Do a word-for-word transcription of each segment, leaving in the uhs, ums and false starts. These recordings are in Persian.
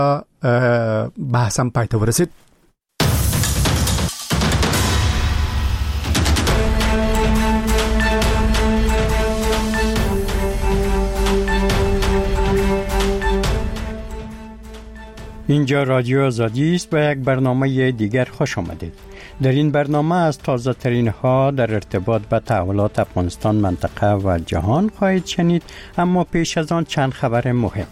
بحثم پایته ورسید. اینجا رادیو آزادی است و یک برنامه دیگر خوش آمدید. در این برنامه از تازه ترین ها در ارتباط به تحولات افغانستان، منطقه و جهان خواهید شنید، اما پیش از آن چند خبر مهم.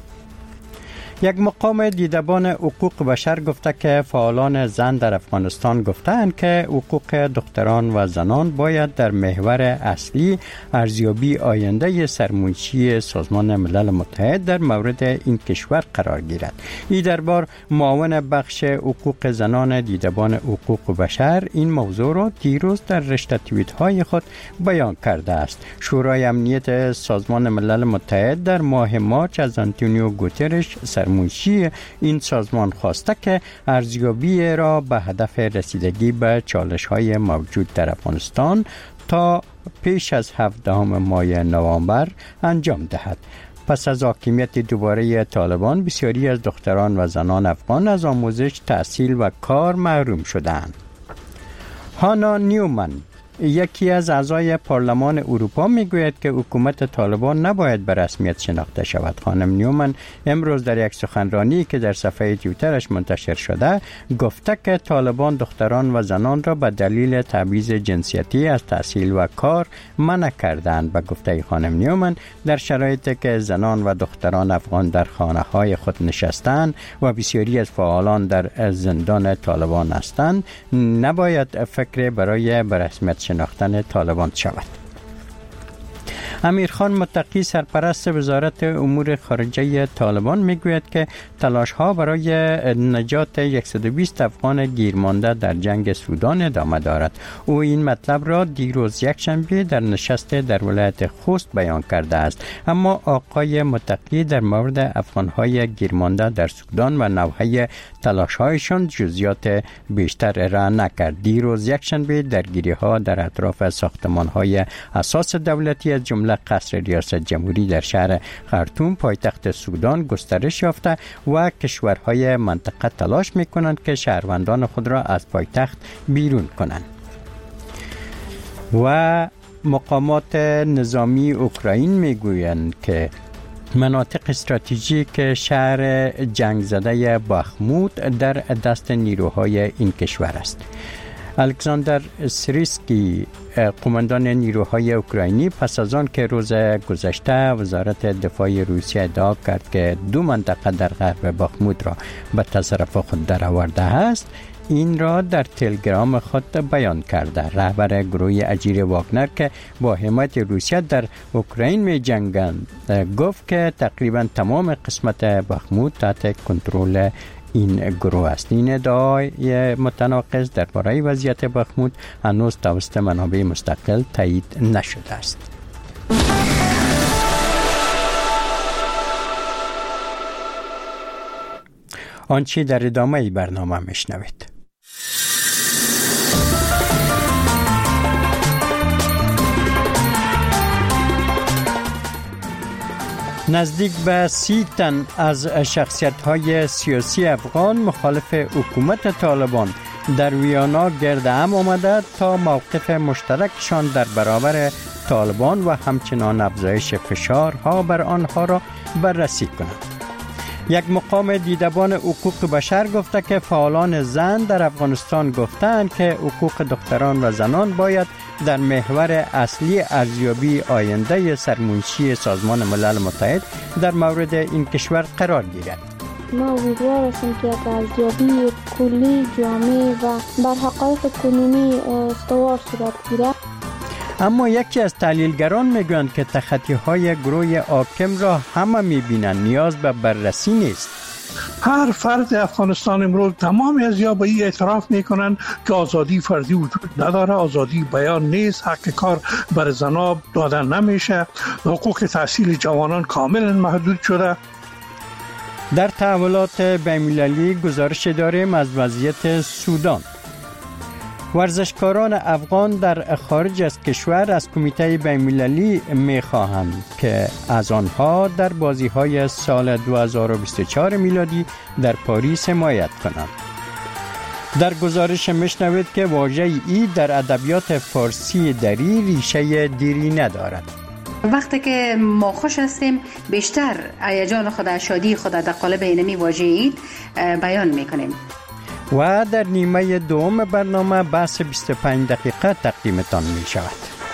یک مقام دیدبان حقوق بشر گفته که فعالان زن در افغانستان گفتند که حقوق دختران و زنان باید در محور اصلی ارزیابی آینده سرمنشی سازمان ملل متحد در مورد این کشور قرار گیرد. این دربار معاون بخش حقوق زنان دیدبان حقوق بشر این موضوع را دیروز در رشته توییت های خود بیان کرده است. شورای امنیت سازمان ملل متحد در ماه مارچ از آنتونیو گوترش منشی این سازمان خواسته که ارزیابی را به هدف رسیدگی به چالش‌های موجود در افغانستان تا پیش از هفدهم ماه نوامبر انجام دهد. پس از حاکمیت دوباره طالبان، بسیاری از دختران و زنان افغان از آموزش، تحصیل و کار محروم شدند. هانا نیومن، یکی از اعضای پارلمان اروپا، میگوید که حکومت طالبان نباید به رسمیت شناخته شود. خانم نیومن امروز در یک سخنرانی که در صفحه توییترش منتشر شده گفته که طالبان دختران و زنان را به دلیل تبعیض جنسیتی از تحصیل و کار منع کردند. به گفته خانم نیومن، در شرایطی که زنان و دختران افغان در خانه‌های خود نشستند و بسیاری از فعالان در زندان طالبان هستند، نباید فکر برای به رسمیت شناختن طالبان شود. امیرخان متقی، سرپرست وزارت امور خارجه طالبان، میگوید که تلاش ها برای نجات صد و بیست افغان گیرمانده در جنگ سودان ادامه دارد. او این مطلب را دیروز یکشنبه در نشست در ولایت خوست بیان کرده است، اما آقای متقی در مورد افغان های گیرمانده در سودان و نوعه تلاش هایشان جزئیات بیشتر را نکرد. دیروز یکشنبه درگیری ها در اطراف ساختمان های اساس دولتی از جمله قصر ریاست جمهوری در شهر خرطوم پایتخت سودان گسترش یافته و کشورهای منطقه تلاش میکنند که شهروندان خود را از پایتخت بیرون کنند. و مقامات نظامی اوکراین میگویند که مناطق استراتژیک شهر جنگ زده باخموت در دست نیروهای این کشور است. الکساندر سریسکی، قماندان نیروهای اوکراینی، پس از آن که روز گذشته وزارت دفاع روسیه ادعا کرد که دو منطقه در غرب باخموت را به تصرف خود درآورده است، این را در تلگرام خود بیان کرده. رهبر گروه اجیر واگنر که با حمایت روسیه در اوکراین می جنگند گفت که تقریبا تمام قسمت باخموت تحت کنترل این گروه است. این ادعای متناقض درباره وضعیت باخموت هنوز توسط منابع مستقل تایید نشده است. آنچه در ادامه برنامه میشنوید. نزدیک به سی تن از شخصیت‌های سیاسی افغان مخالف حکومت طالبان در ویانا گرد هم آمده تا موقف مشترکشان در برابر طالبان و همچنان افزایش فشارها بر آنها را بررسی کنند. یک مقام دیدبان حقوق بشر گفته که فعالان زن در افغانستان گفتند که حقوق دختران و زنان باید در محور اصلی ارزیابی آینده سرمنشی سازمان ملل متحد در مورد این کشور قرار گیرد. ما امیدوار هستیم که یک ارزیابی کلی، جامع و بر حقایق کنونی استوار صورت گیرد. اما یکی از تحلیلگران میگویند که تخطی‌های گروه حاکم را همه می‌بینند، نیاز به بررسی نیست. هر فرد افغانستان امروز تمام ازیا به این اعتراف میکنند که آزادی فردی وجود نداره، آزادی بیان نیست، حق کار بر زنان دادن نمیشه، حقوق تحصیل جوانان کاملا محدود شده. در تحولات بین‌المللی گزارش داریم از وضعیت سودان. ورزشکاران افغان در خارج از کشور از کمیته بین‌المللی می‌خواهند که از آنها در بازی‌های سال دو هزار و بیست و چهار میلادی در پاریس حمایت کنند. در گزارش میشنوید که واژه ای در ادبیات فارسی دری ریشه دیری ندارد. وقتی که ما خوش هستیم بیشتر هیجان خود، شادی خود در قالب اینمی واژه اید بیان میکنیم. و در نیمه دوم برنامه بحث بیست و پنج دقیقه تقدیمتان می شود.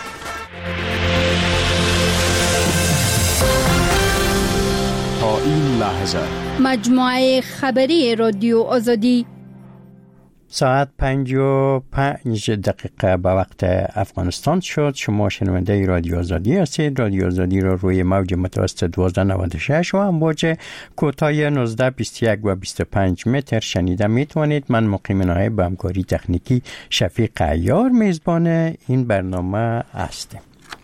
تا این لحظه مجموعه خبری رادیو آزادی ساعت پنج و پنج دقیقه به وقت افغانستان شد. شما شنونده رادیو آزادی هستید. رادیو آزادی را روی موج متوسط دوازده نود و شش و امواج کوتاه نوزده بیست و یک و بیست و پنج متر شنیده می توانید. من مقیم نایب به همکاری تکنیکی شفیق عیار میزبان این برنامه هستم.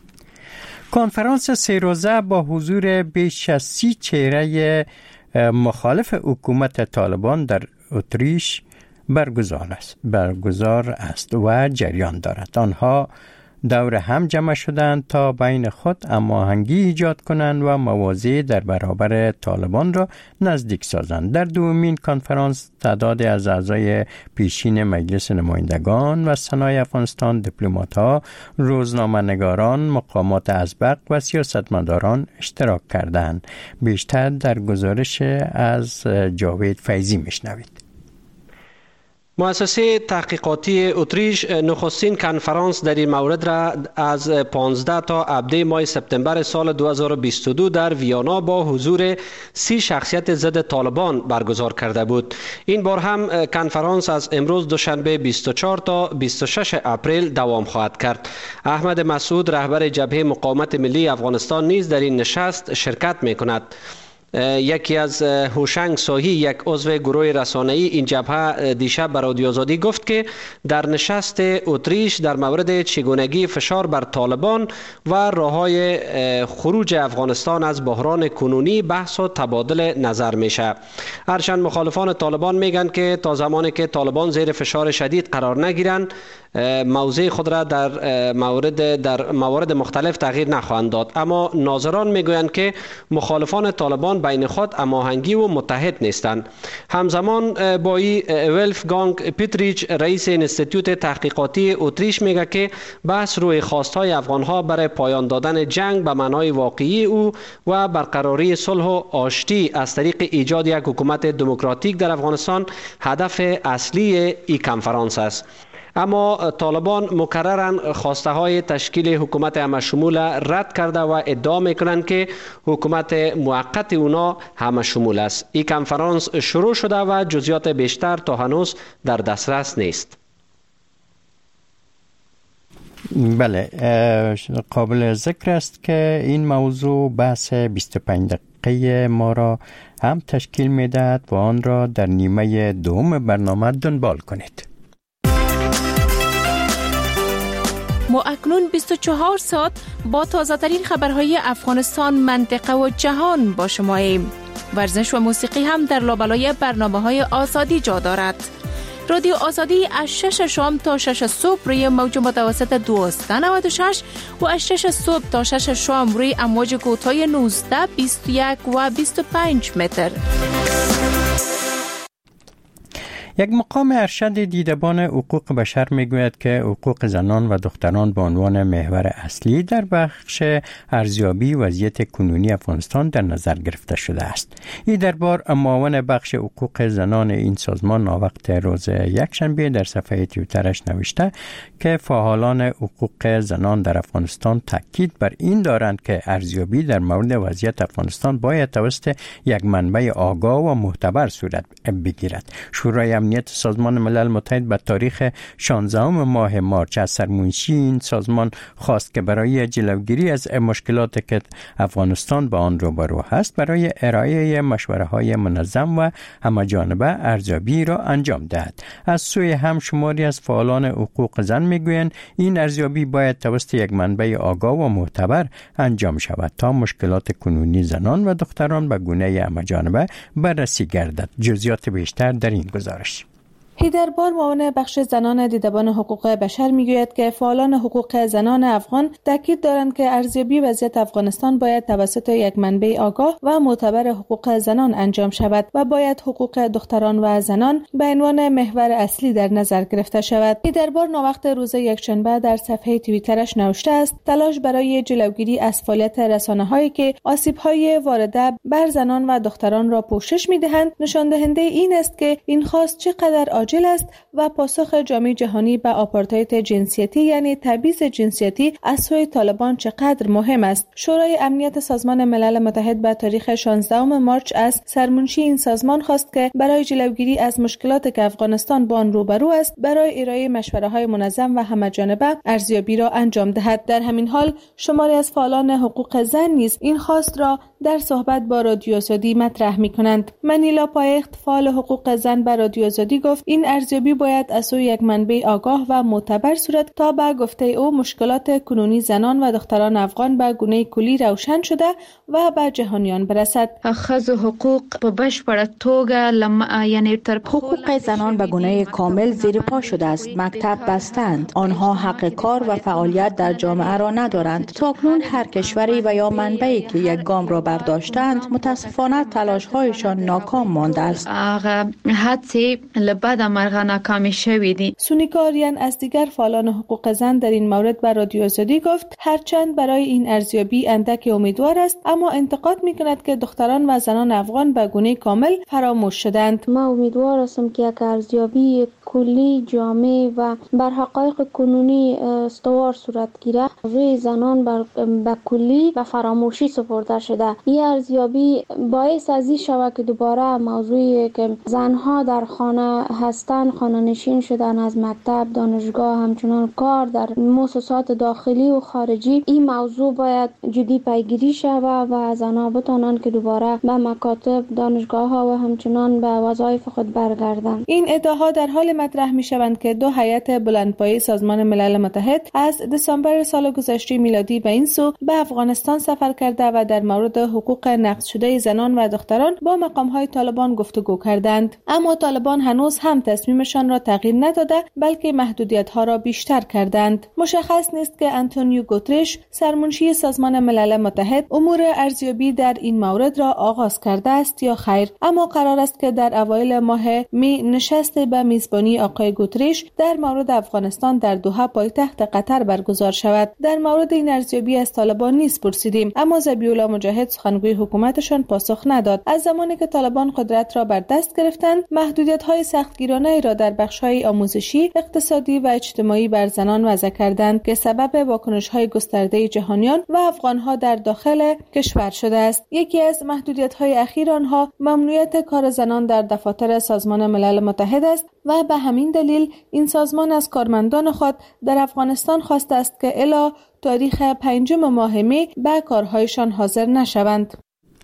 کنفرانس سه روزه با حضور بیش از سی چهره مخالف حکومت طالبان در اتریش برگزار است برگزار است و جریان دارد. آنها دور هم جمع شدند تا بین خود هماهنگی ایجاد کنند و موازی در برابر طالبان را نزدیک سازند. در دومین کنفرانس تعداد از اعضای پیشین مجلس نمایندگان و سنای افغانستان، دیپلمات‌ها، روزنامه‌نگاران، مقامات ازبق و سیاستمداران اشتراک کردند. بیشتر در گزارش از جاوید فیضی میشنوید. مؤسسه تحقیقاتی اتریش نخستین کنفرانس در این مورد را از پانزده تا هفده ماه سپتامبر سال دو هزار و بیست و دو در ویانا با حضور سی شخصیت ضد طالبان برگزار کرده بود. این بار هم کنفرانس از امروز دوشنبه بیست و چهار تا بیست و شش اپریل دوام خواهد کرد. احمد مسعود رهبر جبهه مقاومت ملی افغانستان نیز در این نشست شرکت می کند. یکی از هوشنگ ساهی، یک عضو گروه رسانه‌ای این جبهه، دیشب به رادیو آزادی گفت که در نشست اتریش در مورد چگونگی فشار بر طالبان و راه‌های خروج افغانستان از بحران کنونی بحث و تبادل نظر میشه. هرچند مخالفان طالبان میگن که تا زمانی که طالبان زیر فشار شدید قرار نگیرند موضع خود را در مورد در موارد مختلف تغییر نخواهند داد، اما ناظران میگویند که مخالفان طالبان بین خود هماهنگی و متحد نیستند. همزمان با این ولفگانگ پیتریچ رئیس انستیتوت تحقیقاتی اتریش میگه که بحث روی خواستهای افغانها برای پایان دادن جنگ به معنای واقعی او و برقراری صلح و آشتی از طریق ایجاد یک حکومت دموکراتیک در افغانستان هدف اصلی این کنفرانس است. اما طالبان مکرراً خواسته های تشکیل حکومت همه‌شمول رد کرده و ادعا میکنند که حکومت موقت اونا همه‌شمول است. این کنفرانس شروع شده و جزئیات بیشتر تا هنوز در دسترس نیست. بله، قابل ذکر است که این موضوع بحث بیست و پنج دقیقه ما را هم تشکیل میدهد و آن را در نیمه دوم برنامه دنبال کنید. ما اکنون بیست و چهار ساعت با تازه ترین خبرهای افغانستان، منطقه و جهان با شماییم. ورزش و موسیقی هم در لابلای برنامه‌های آزادی جا دارد. رادیو آزادی از شش شام تا شش صبح روی موج متوسط دوازده نود و شش و از شش صبح تا شش شام روی امواج کوتاه نوزده، بیست و یک و بیست و پنج متر. یک مقام ارشد دیدبان حقوق بشر میگوید که حقوق زنان و دختران به عنوان محور اصلی در بخش ارزیابی وضعیت کنونی افغانستان در نظر گرفته شده است. این دربار معاون بخش حقوق زنان این سازمان وقت روز یکشنبه در صفحه توییترش نوشته که فعالان حقوق زنان در افغانستان تاکید بر این دارند که ارزیابی در مورد وضعیت افغانستان باید توسط یک منبع آگاه و معتبر صورت بگیرد. شورای امنیت سازمان ملل متحد به تاریخ شانزدهم ماه مارچ از سرمنشی این سازمان خواست که برای جلوگیری از مشکلاتی که افغانستان با آن روبرو است برای ارائه مشوره‌های منظم و همه‌جانبه ارزیابی را انجام دهد. از سوی هم شماری از فعالان حقوق زن میگویند این ارزیابی باید توسط یک منبع آگاه و معتبر انجام شود تا مشکلات کنونی زنان و دختران به گونه همه‌جانبه بررسی گردد. جزئیات بیشتر در این گزارش. هیدربار معاون بخش زنان دیدبان حقوق بشر میگوید که فعالان حقوق زنان افغان تاکید دارند که ارزیابی وضعیت افغانستان باید توسط یک منبع آگاه و معتبر حقوق زنان انجام شود و باید حقوق دختران و زنان به عنوان محور اصلی در نظر گرفته شود. هیدربار ناوقت روز یکشنبه در صفحه توییترش نوشته است: تلاش برای جلوگیری از فعالیت رسانه‌هایی که آسیب‌های وارده بر زنان و دختران را پوشش می‌دهند نشان دهنده این است که این خواست چقدر عاجل است و پاسخ جامعه جهانی به آپارتاید جنسیتی یعنی تبعیض جنسیتی از سوی طالبان چقدر مهم است. شورای امنیت سازمان ملل متحد به تاریخ شانزدهم مارچ از سرمنشی این سازمان خواست که برای جلوگیری از مشکلاتی که افغانستان با آن روبرو است برای ارائه مشوره‌های منظم و همه‌جانبه ارزیابی را انجام دهد. در همین حال شماری از فعالان حقوق زن نیز این خواست را در صحبت با رادیو آزادی مطرح می‌کنند. منیلا پایخت فعال حقوق زن به رادیو آزادی گفت این ارزیابی باید از سوی یک منبع آگاه و معتبر صورت تا به گفته او مشکلات کنونی زنان و دختران افغان به گونه کلی روشن شده و به جهانیان برسد. ښځو حقوق په بشپړه توګه لم... یعنی تر حقوق زنان به گونه کامل زیر پا شده است. مکتب بستند. آنها حق کار و فعالیت در جامعه را ندارند. تاکنون هر کشوری و یا منبعی که یک گام را برداشتند متاسفانه تلاش‌هایشان ناکام مانده است. هغه هڅې له بده مرغه ناکام شوې دي. سونیکا آریان از دیگر فعالان حقوق زن در این مورد به رادیو آزادی گفت هرچند برای این ارزیابی اندک امیدوار است اما انتقاد می‌کند که دختران و زنان افغان به گونه کامل فراموش شدند. ما امیدوار هستم که یک ارزیابی کلی جامع و بر حقایق کنونی استوار صورت گیره روی زنان بر به کلی و فراموشی سپرده شده. این ارزیابی باعث از این شود که دوباره موضوعی که زنها در خانه هستند، خانه نشین شدن، از مکتب، دانشگاه، همچنان کار در مؤسسات داخلی و خارجی، این موضوع باید جدی پیگیری شود و زنها بتوانند که دوباره به مکاتب، دانشگاه ها و همچنان به وظایف خود برگردند. این ادعاها در حال مطرح می شوند که دو هیئت بلندپایه سازمان ملل متحد از دسامبر سال گذشته میلادی به این سو به افغانستان سفر کرده و در مورد حقوق نقض شده زنان و دختران با مقام‌های طالبان گفتگو کردند. اما طالبان هنوز هم تصمیمشان را تغییر نداده بلکه محدودیت‌ها را بیشتر کردند. مشخص نیست که آنتونیو گوترش سرمنشی سازمان ملل متحد امور ارزیابی در این مورد را آغاز کرده است یا خیر، اما قرار است که در اوایل ماه می نشست به میزبانی آقای گوترش در مورد افغانستان در دوحه پایتخت قطر برگزار شود. در مورد این ارزیابی از طالبان نیز پرسیدیم اما ذبیح‌الله مجاهد سخنگوی حکومتشان پاسخ نداد. از زمانی که طالبان قدرت را بر دست گرفتند محدودیت‌های سختگیرانه را در بخش‌های آموزشی، اقتصادی و اجتماعی بر زنان وضع کردند که سبب واکنش‌های گسترده جهانیان و افغان‌ها در داخل کشور شده است. یکی از محدودیت‌های اخیر آنها ممنوعیت کار زنان در دفاتر سازمان ملل متحد است و به همین دلیل این سازمان از کارمندان خود در افغانستان خواسته است که الی تاریخ پنجم ماه می به کارهایشان حاضر نشوند.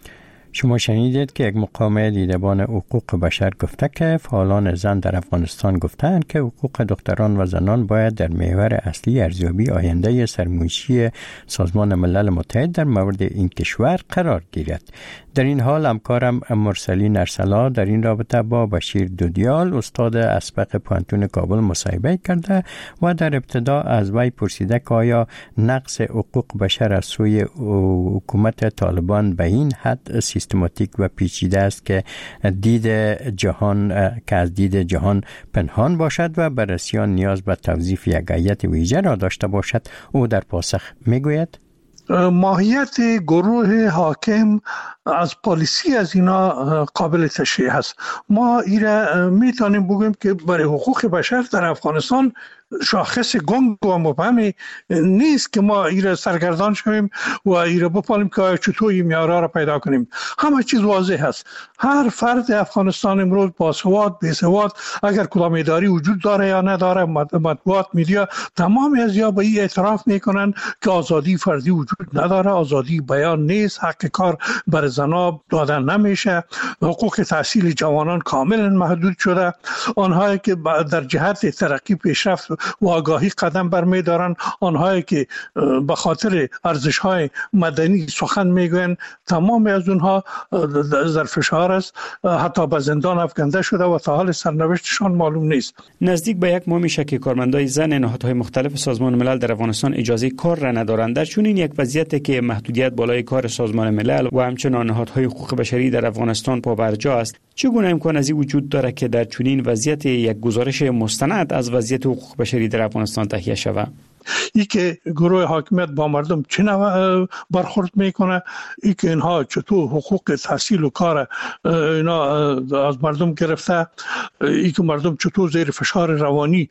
شما شنیدید که یک مقام دیدبان حقوق بشر گفته که فعالان زن در افغانستان گفتند که حقوق دختران و زنان باید در محور اصلی ارزیابی آینده سرمنشی سازمان ملل متحد در مورد این کشور قرار گیرد. در این حال همکارم مرسلین ارسلا در این رابطه با بشیر دودیال استاد اسبق پوهنتون کابل مصاحبه کرده و در ابتدا از وی پرسیده که آیا نقض حقوق بشر از سوی حکومت طالبان به این حد سیستماتیک و پیچیده است که دید جهان که از دید جهان پنهان باشد و بررسی آن نیاز به توظیف یک هیئت ویژه را داشته باشد. او در پاسخ میگوید ماهیت گروه حاکم از پالیسی از اینا قابل تشریح است. ما ایره میتونیم بگویم که برای حقوق بشر در افغانستان شاخص گنگ و مبهمی نیست که ما ایره سرگردان شویم و ایره بپالیم که چطور این معیارها را پیدا کنیم. همه چیز واضح است. هر فرد افغانستان امروز باسواد، بیسواد، اگر کدام اداری وجود داره یا نداره، مطبوعات، میدیا، تمام از یا به این اعتراف میکنن که آزادی فردی وجود نداره، آزادی بیان نیست، حق کار بر زنان دادن نمیشه، حقوق تحصیل جوانان کاملا محدود شده. آنهایی که در جهت ترقی پیشرفت و آگاهی قدم برمی دارن، آنهایی که به خاطر ارزش های مدنی سخن میگوین تمام از اونها در فشار است، حتی به زندان افکنده شده و تا حال سرنوشتشان معلوم نیست. نزدیک به یک ماه میشه که کارمندای زن نهادهای مختلف سازمان ملل در افغانستان اجازه کار را ندارند. در چنین یک وضعیت که محدودیت بالای کار سازمان ملل و همچنین نهادهای حقوق بشری در افغانستان پابرجا است، چگونه امکان از این وجود دارد که در چنین وضعیت یک گزارش مستند از وضعیت حقوق بشری در افغانستان تهیه شود؟ ای که گروه حاکمیت با مردم چه نوع برخورد میکنه، ای که اینها چطور حقوق تحصیل و کار اینا از مردم گرفته، ای که مردم چطور زیر فشار روانی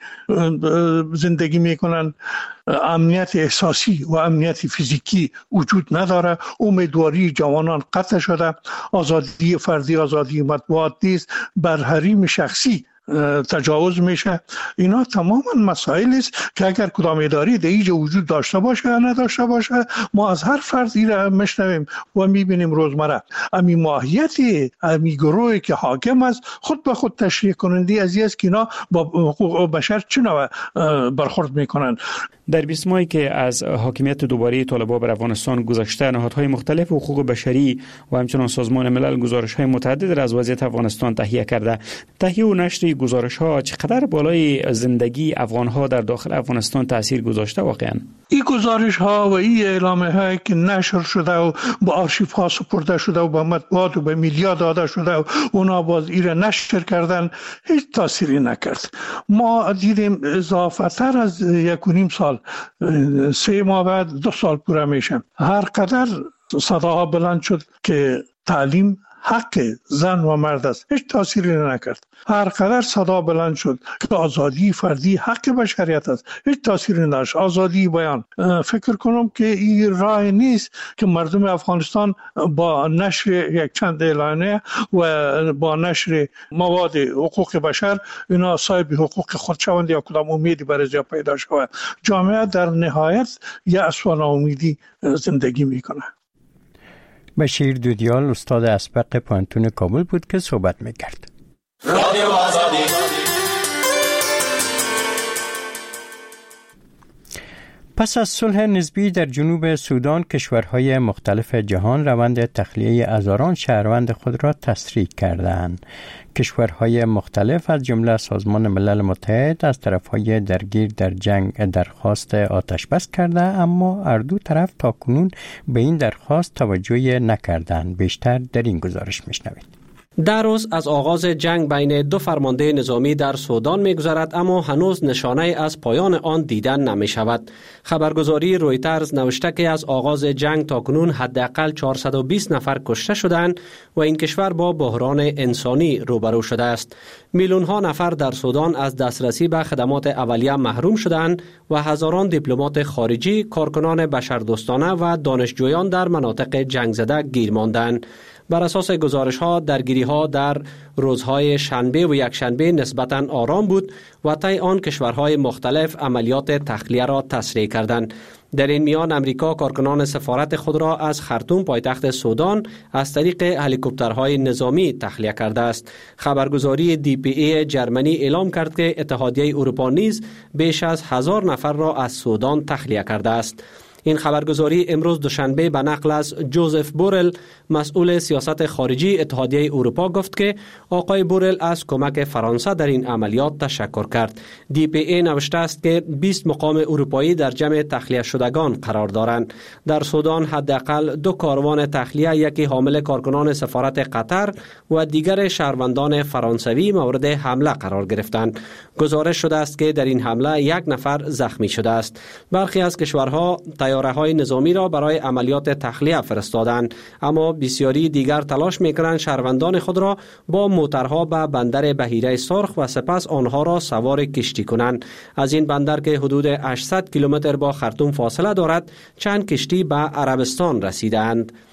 زندگی میکنن، امنیت احساسی و امنیت فیزیکی وجود نداره، امیدواری جوانان قطع شده، آزادی فردی، آزادی مطبوعات نیست، بر حریم شخصی تجاوز میشه. اینا تماما مسائل است که اگر کدام اداره در اینجا وجود داشته باشه یا نداشته باشه، ما از هر فردی را میشنویم و میبینیم روزمره. امی ماهیت امی گروهی که حاکم است خود به خود تشریح کننده از است که اینا با حقوق بشر چه نوع برخورد میکنن. در بیست ماهی که از حاکمیت دوباره طالبان بر افغانستان گذشته، نهادهای مختلف حقوق بشری و همچنین سازمان ملل گزارش‌های متعدد از وضعیت افغانستان تهیه کرده. تهیه و نشر گزارش‌ها چقدر بالای زندگی افغان‌ها در داخل افغانستان تاثیر گذاشته واقعا؟ این گزارش‌ها و این اعلامیه‌هایی که نشر شده و با آرشیوها سپرده شده و به مطبوعات و به میدیا داده شده و اونا باز ایره نشر کردن، هیچ تأثیری نکرد. ما دیدیم اضافتر از یک و نیم سال، سه ماه بعد دو سال پوره میشن، هر قدر صداها بلند شد که تعلیم حق زن و مرد است، هیچ تأثیری نکرد. هر قدر صدا بلند شد که آزادی فردی حق بشریت است، هیچ تأثیری نداشت. آزادی بیان، فکر کنم که این راه نیست که مردم افغانستان با نشر یک چند اعلانه و با نشر مواد حقوق بشر اینا صاحب حقوق خود شوند یا کدام امیدی برای جا پیدا شود. جامعه در نهایت یأس و ناامیدی زندگی میکنه. بشیر دودیال استاد اسبق پانتون کابل بود که صحبت میکرد. پس از صلح نسبی در جنوب سودان، کشورهای مختلف جهان روند تخلیه هزاران شهروند خود را تسریع کردند. کشورهای مختلف از جمله سازمان ملل متحد از طرفهای درگیر در جنگ درخواست آتش بس کرده، اما هر دو طرف تاکنون به این درخواست توجه نکردند. بیشتر در این گزارش میشنوید. در روز از آغاز جنگ بین دو فرمانده نظامی در سودان می‌گذرد، اما هنوز نشانه از پایان آن دیدن نمی شود. خبرگزاری رویترز نوشته که از آغاز جنگ تاکنون حداقل چهارصد و بیست نفر کشته شدند و این کشور با بحران انسانی روبرو شده است. میلیون‌ها نفر در سودان از دسترسی به خدمات اولیه محروم شدند و هزاران دیپلمات خارجی، کارکنان بشردوستانه و دانشجویان در مناطق جنگ زده گیر ماندند. بر اساس گزارش ها، درگیری ها در روزهای شنبه و یکشنبه نسبتاً آرام بود و طی آن کشورهای مختلف عملیات تخلیه را تسریع کردند. در این میان امریکا کارکنان سفارت خود را از خرطوم پایتخت سودان از طریق هلیکوپترهای نظامی تخلیه کرده است. خبرگزاری دی پی ای جرمنی اعلام کرد که اتحادیه اروپا نیز بیش از هزار نفر را از سودان تخلیه کرده است. این خبرگزاری امروز دوشنبه به نقل از جوزف بورل، مسئول سیاست خارجی اتحادیه اروپا، گفت که آقای بورل از کمک فرانسه در این عملیات تشکر کرد. دی پی ای نوشته است که بیست مقام اروپایی در جمع تخلیه شدگان قرار دارند. در سودان حداقل دو کاروان تخلیه، یکی حامل کارکنان سفارت قطر و دیگر شهروندان فرانسوی مورد حمله قرار گرفتند. گزارش شده است که در این حمله یک نفر زخمی شده است. برخی از کشورها طیاره‌های نظامی را برای عملیات تخلیه فرستادند، اما بسیاری دیگر تلاش می‌کنند شهروندان خود را با موترها به بندر بحیره سرخ و سپس آنها را سوار کشتی کنند. از این بندر که حدود هشتصد کیلومتر با خرطوم فاصله دارد، چند کشتی به عربستان رسیدند.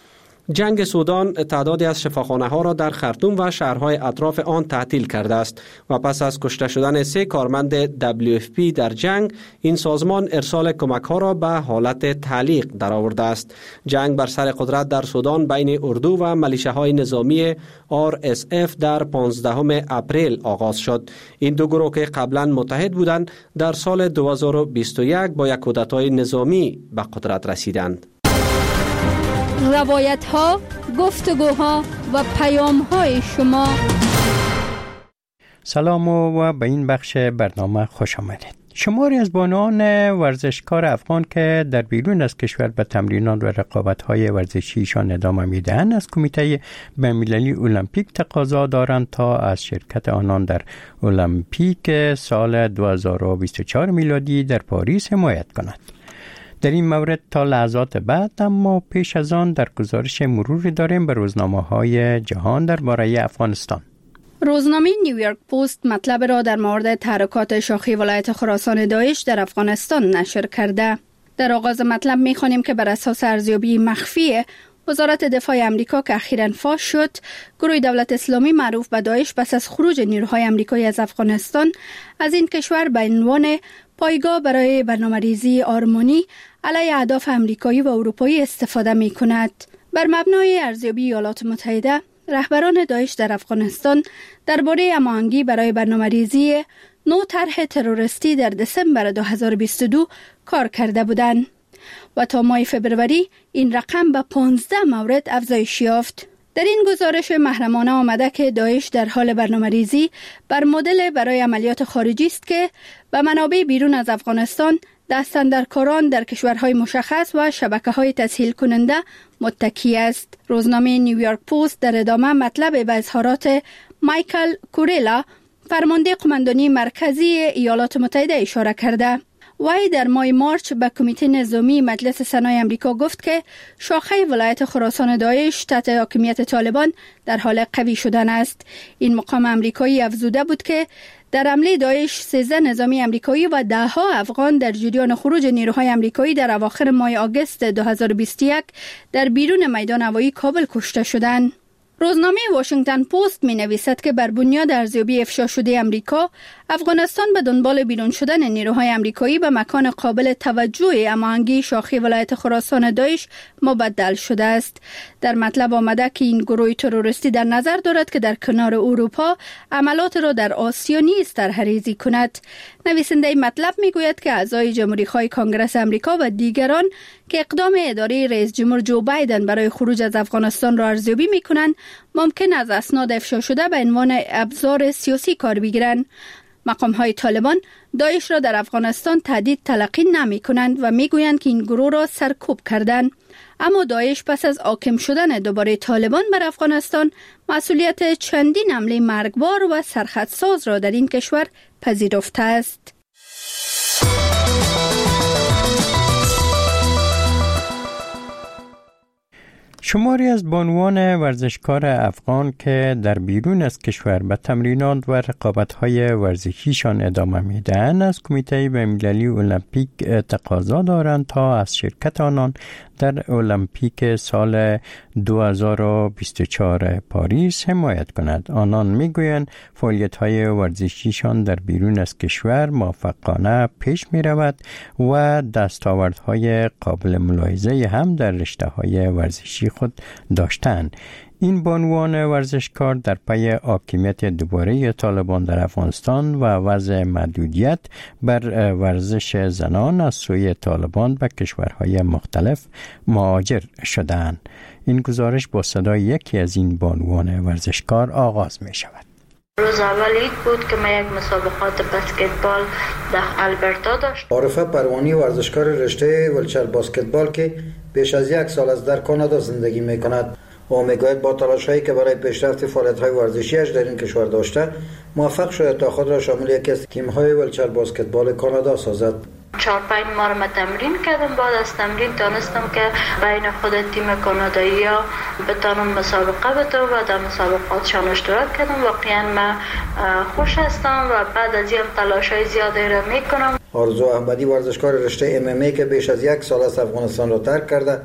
جنگ سودان تعدادی از شفاخانه ها را در خرطوم و شهرهای اطراف آن تعطیل کرده است و پس از کشته شدن سه کارمند دبلیو اف پی در جنگ، این سازمان ارسال کمک ها را به حالت تعلیق درآورده است. جنگ بر سر قدرت در سودان بین اردو و ملیشه‌های نظامی آر اس اف در پانزدهم اپریل آغاز شد. این دو گروه که قبلا متحد بودند در سال دو هزار و بیست و یک با یک کودتای نظامی به قدرت رسیدند. روایت ها، گفتگوها و پیام های شما. سلام و به این بخش برنامه خوش آمدید. شماری از بانوان ورزشکار افغان که در بیرون از کشور به تمرینات و رقابت‌های ورزشیشان ادامه می‌دهند از کمیته بین‌المللی المپیک تقاضا دارند تا از شرکت آنان در المپیک سال دو هزار و بیست و چهار میلادی در پاریس حمایت کند. در این مورد تا لحظات بعد اما پیش از آن در گزارش مروری داریم به روزنامه‌های جهان درباره افغانستان. روزنامه نیویورک پست مطلب را در مورد تحرکات شاخی ولایت خراسان داعش در افغانستان نشر کرده. در آغاز مطلب می‌خوانیم که بر اساس ارزیابی مخفی وزارت دفاع امریکا که اخیراً فاش شد، گروه دولت اسلامی معروف به داعش پس از خروج نیروهای امریکایی از افغانستان از این کشور به عنوان پایگاه برای برنامه‌ریزی آرمانی علیه اهداف امریکایی و اروپایی استفاده می‌کند. بر مبنای ارزیابی ایالات متحده، رهبران داعش در افغانستان درباره هماهنگی برای برنامه‌ریزی نو طرح تروریستی در دسامبر دو هزار و بیست و دو کار کرده بودند و تا ماه فبروری این رقم به پانزده مورد افزایش یافت. در این گزارش محرمانه آمده که داعش در حال برنامه‌ریزی بر مدل برای عملیات خارجی است که به منابع بیرون از افغانستان، دستاندرکاران در کشورهای مشخص و شبکه‌های تسهیل کننده متکی است. روزنامه نیویورک پست در ادامه مطلب به اظهارات مایکل کوریلا، فرمانده قماندانی مرکزی ایالات متحده اشاره کرده. وی در ماه مارچ به کمیته نظامی مجلس سنای امریکا گفت که شاخه ولایت خراسان داعش تحت حاکمیت طالبان در حال قوی شدن است. این مقام امریکایی افزوده بود که در حمله داعش سیزده نظامی امریکایی و ده ها افغان در جریان خروج نیروهای امریکایی در اواخر ماه آگوست دو هزار و بیست و یک در بیرون میدان هوایی کابل کشته شدند. روزنامه واشنگتن پست می نویسد که بر بنیاد ارزیابی افشا شده امریکا، افغانستان به دنبال بیرون شدن نیروهای امریکایی به مکان قابل توجه هماهنگی شاخه ولایت خراسان داعش مبدل شده است. در مطلب آمده که این گروه تروریستی در نظر دارد که در کنار اروپا عملات را در آسیا نیز طرح‌ریزی کند. نویسنده مطلب می گوید که اعضای جمهوری‌خواه کانگرس امریکا و دیگران که اقدام اداره رئیس جمهور جو بایدن برای خروج از افغانستان را ارزیابی می کنند، ممکن از اسناد افشا شده به عنوان ابزار سیاسی کار بگیرند. مقام‌های طالبان داعش را در افغانستان تهدید تلقی نمی کنند و می گویند که این گروه را سرکوب کردند. اما داعش پس از حاکم شدن دوباره طالبان بر افغانستان مسئولیت چندین حمله مرگبار و سرخطساز را در این کشور پذیرفته است. شماری از بانوان ورزشکار افغان که در بیرون از کشور به تمرینات و رقابت‌های ورزشیشان ادامه می‌دهند از کمیته بین‌المللی المپیک تقاضا دارند تا از شرکت آنان در المپیک سال دو هزار و بیست و چهار پاریس حمایت کند. آنان میگویند فعالیت‌های ورزشیشان در بیرون از کشور موفقانه پیش می‌رود و دستاوردهای قابل ملاحظه هم در رشته‌های ورزشی خود داشتند. این بانوان ورزشکار در پی حاکمیت دوباره طالبان در افغانستان و وضع محدودیت بر ورزش زنان از سوی طالبان به کشورهای مختلف مهاجر شدند. این گزارش با صدای یکی از این بانوان ورزشکار آغاز می شود. روز اول عید بود که من یک مسابقات بسکتبال در البرتا داشت. عارفه پروانی ورزشکار رشته ولچر بسکتبال که بیش از یک سال از در کانادا زندگی می کند و میگوید با تلاش هایی که برای پیشرفت فعالیت های ورزشیش در این کشور داشته موفق شده تا خود را شامل یکی از تیم های ولچر بسکتبال کانادا سازد. چهار پنج ماه ما تمرین کردم. بعد از تمرین دانستم که بین خود تیم کانادایی ها بتانم مسابقه بتو و در مسابقاتشان اشتراک کردم. واقعا من خوش هستم و بعد از این تلاش های زیادی را میکنم. آرزو احمدی ورزشکار رشته ام ام ای که بیش از یک سال از افغانستان را ترک کرده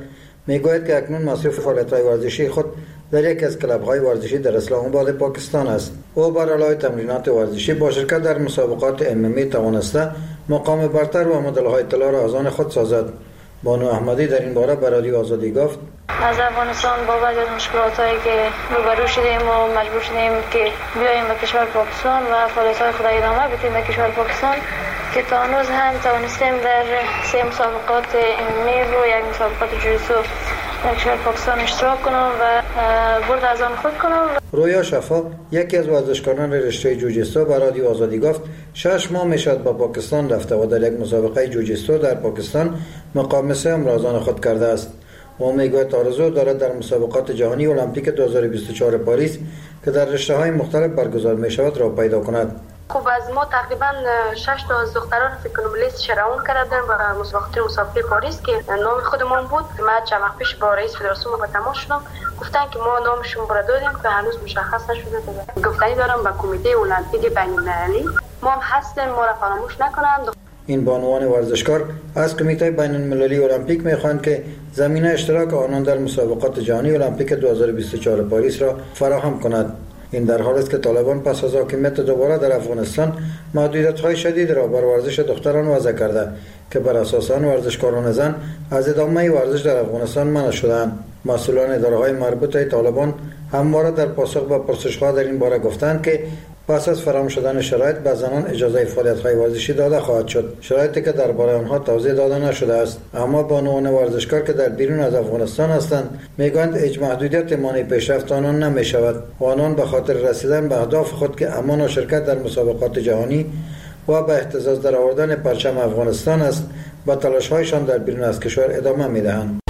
میگوید که اکنون مصروف فعالیت‌های ورزشی خود در یکی از کلب‌های ورزشی در اسلام آباد پاکستان است. او بر علاوه تمرینات ورزشی با شرکت در مسابقات ام ام ای توانسته مقام برتر و مدل‌های طلا را از آن خود سازد. بانو احمدی در این باره به رادیو آزادی گفت: از افغانستان با بعض از مشکلات‌هایی که روبرو شدیم و مجبور شدیم که بیاییم به کشور پاکستان و فعالیت‌های خود ادامه بدیم به کشور پاکستان، که تا هنوز هم توانستیم در سه مسابقات ام ام ای و یک مسابقات جوجیتسو در کشور پاکستان اشتراک کنم و برد از آن خود کنم. رویا شفا، یکی از ورزشکاران رشته جوجیتسو، به رادیو آزادی گفت شش ماه میشد با پاکستان رفته و در یک مسابقه جوجیتسو در پاکستان مقام سوم را از آن خود کرده است. او میگوید آرزو دارد در مسابقات جهانی المپیک دو هزار و بیست و چهار پاریس که در رشته‌های مختلف برگزار می شود را پیدا کند. خب از ما تقریبا شش تا از دختران فکر کنم لیست شراون کردن برای مسابقات مسابقه پاریس که نام خودمان بود. من چند وقت پیش با رئیس فدراسیون با تماس شدم، گفتن که ما نامشون را دادیم که هنوز مشخص نشده. گفتنی دارم با کمیته المپیک بین‌المللی، ما هم هستیم، ما را فراموش نکنند. این بانوان ورزشکار از کمیته بین المللی المپیک میخواهند که زمینه اشتراک آنان در مسابقات جهانی المپیک دو هزار و بیست و چهار پاریس را فراهم کند. این در حالی است که طالبان پس از حاکمیت دوباره در افغانستان محدودیت‌های شدید را بر ورزش دختران وضع کرده که بر اساس آن ورزشکاران زن از ادامه ورزش در افغانستان منع شدند. مسئولان اداره‌های مربوطه طالبان همواره در پاسخ به پرسش‌ها در این باره گفتند که پس از فراهم شدن شرایط به زنان اجازه فعالیت‌های ورزشی داده خواهد شد، شرایطی که درباره آنها توضیح داده نشده است. اما بانوان ورزشکار که در بیرون از افغانستان هستند میگویند هیچ محدودیت مانع پیشرفت آنان نمی‌شود و آنان به خاطر رسیدن به اهداف خود که امان و شرکت در مسابقات جهانی و به اهتزاز در آوردن پرچم افغانستان است با تلاش‌هایشان در بیرون از کشور ادامه می‌دهند.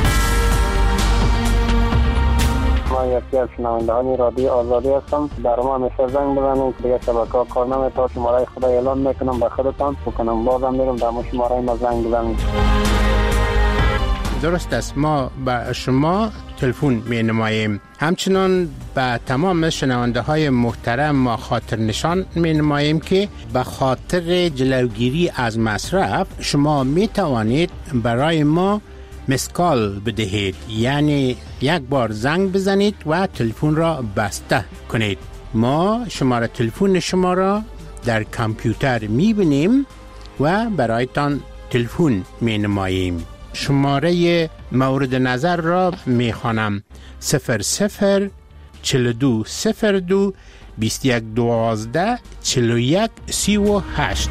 من یکی از شنوندگان رادیو آزادی هستم. در ما همیشه زنگ بزنید که دیگه شبکه‌ها کار نمی‌کنه. شماره خدا اعلان میکنم به خودتان بکنم، بازم میرم در شماره ما زنگ بزنید. درست است، ما به شما تلفن می نماییم. همچنان به تمام شنونده های محترم ما خاطر نشان می نماییم که به خاطر جلوگیری از مصرف شما می توانید برای ما مسکال بدهید، یعنی یک بار زنگ بزنید و تلفن را بسته کنید. ما شماره تلفن شما را در کامپیوتر می بینیم و برایتان تلفن می نماییم. شماره مورد نظر را می خوانم: صفر صفر چهل و دو صفر دو بیست و یک دوازده چهل و یک سی و هشت.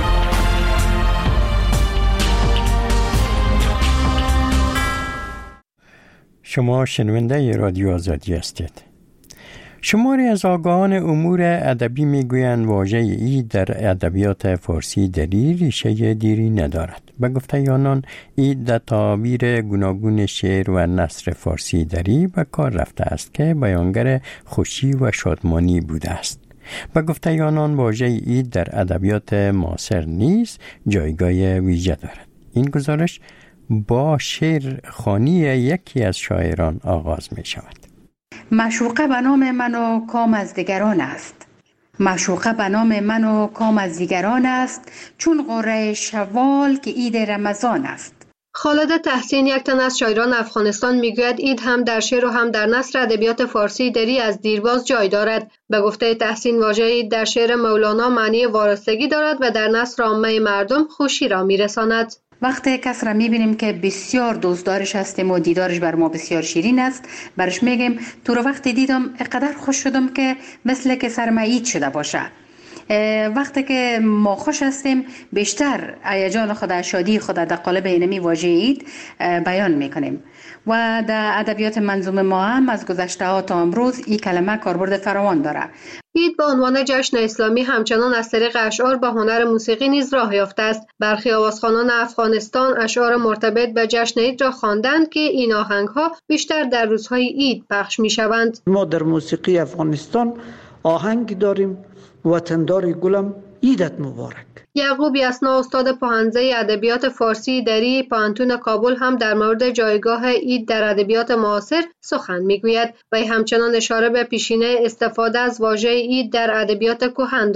شما شنونده رادیو آزادی هستید. شماری از آگاهان امور ادبی میگویند واژه اید در ادبیات فارسی دری ریشه دیری ندارد. به گفته آنان اید در تعابیر گوناگون شعر و نثر فارسی دری به کار رفته است که بیانگر خوشی و شادمانی بوده است. به گفته آنان واژه اید در ادبیات معاصر نیز جایگاه ویژه دارد. این گزارش با شعر خوانی یکی از شاعران آغاز می شود. معشوقه به نام من و کام از دیگران است، معشوقه به نام من و کام از دیگران است، چون قره شوال که عید رمضان است. خالد تحسین، یک تن از شاعران افغانستان، میگوید اید هم در شعر و هم در نثر ادبیات فارسی دری از دیرباز جای دارد. به گفته تحسین واژه اید در شعر مولانا معنی وارستگی دارد و در نثر عامه مردم خوشی را میرساند. وقتی کس را میبینیم که بسیار دوستدارش هستیم و دیدارش بر ما بسیار شیرین است، برش میگیم تو رو وقتی دیدم اقدر خوش شدم که مثل که سرم عید شده باشه. وقتی که ما خوش هستیم بیشتر هیجان خود، شادی خود در قالب اینمی واژه اید بیان میکنیم و در ادبیات منظوم ما هم از گذشته ها تا امروز این کلمه کاربرد فراوان داره. اید به عنوان جشن اسلامی همچنان از طریق اشعار به هنر موسیقی نیز راه یافته است. برخی آوازخوانان افغانستان اشعار مرتبط به جشن اید را خواندند که این آهنگ‌ها بیشتر در روزهای اید پخش می‌شوند. ما در موسیقی افغانستان آهنگ داریم: وطندار گلم عیدت مبارک. یعقوب یسنا، استاد پوهنځی ادبیات فارسی دری پوهنتون کابل، هم در مورد جایگاه اید در ادبیات معاصر سخن میگوید و همچنان اشاره به پیشینه استفاده از واژه اید در ادبیات کهن دارد.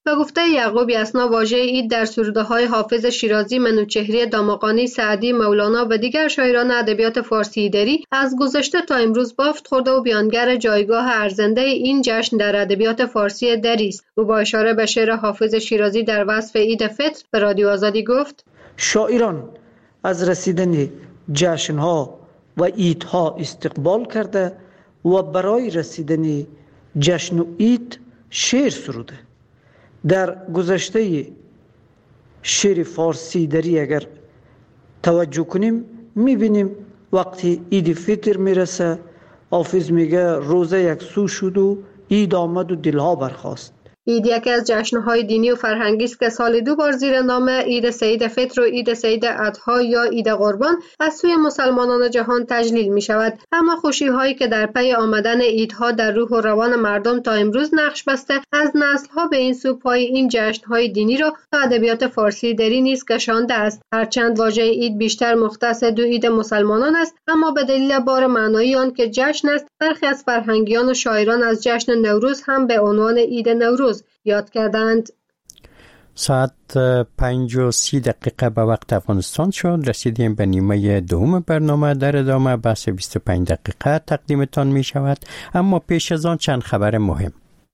به گفته یعقوب یسنا واژه عید در سروده‌های حافظ شیرازی، منوچهری دامغانی، سعدی، مولانا و دیگر شاعران ادبیات فارسی دری از گذشته تا امروز بافت خورده و بیانگر جایگاه ارزنده این جشن در ادبیات فارسی دری است. او با اشاره به شعر حافظ شیرازی در وصف عید فطر به رادیو آزادی گفت: شاعران از رسیدن جشن‌ها و عیدها استقبال کرده و برای رسیدن جشن و عید شعر سروده. در گذشته شعر فارسی دری اگر توجه کنیم میبینیم وقتی عید فطر میرسه حافظ میگه روزه یک سو شد و عید آمد و دلها برخاست. عید یکی از جشن‌های دینی و فرهنگی است که سال دو بار زیر نام عید سعید فطر و عید سعید اضحی یا عید قربان از سوی مسلمانان جهان تجلیل می شود. اما خوشی‌هایی که در پی آمدن عیدها در روح و روان مردم تا امروز نقش بسته، از نسل‌ها به این سو پای این جشن‌های دینی را تا ادبیات فارسی دری نیز کشانده است. هرچند واژه عید بیشتر مختص دو عید مسلمانان است، اما به دلیل بار معنایی آن که جشن است، برخی از فرهنگیان و شاعران از جشن نوروز هم به عنوان عید نوروز یاد کردند. ساعت پنج و سی دقیقه به وقت افغانستان شد. رسیدیم به نیمه دوم برنامه. در ادامه بحث بیست و پنج دقیقه تقدیمتان می شود، اما پیش از آن چند خبر مهم.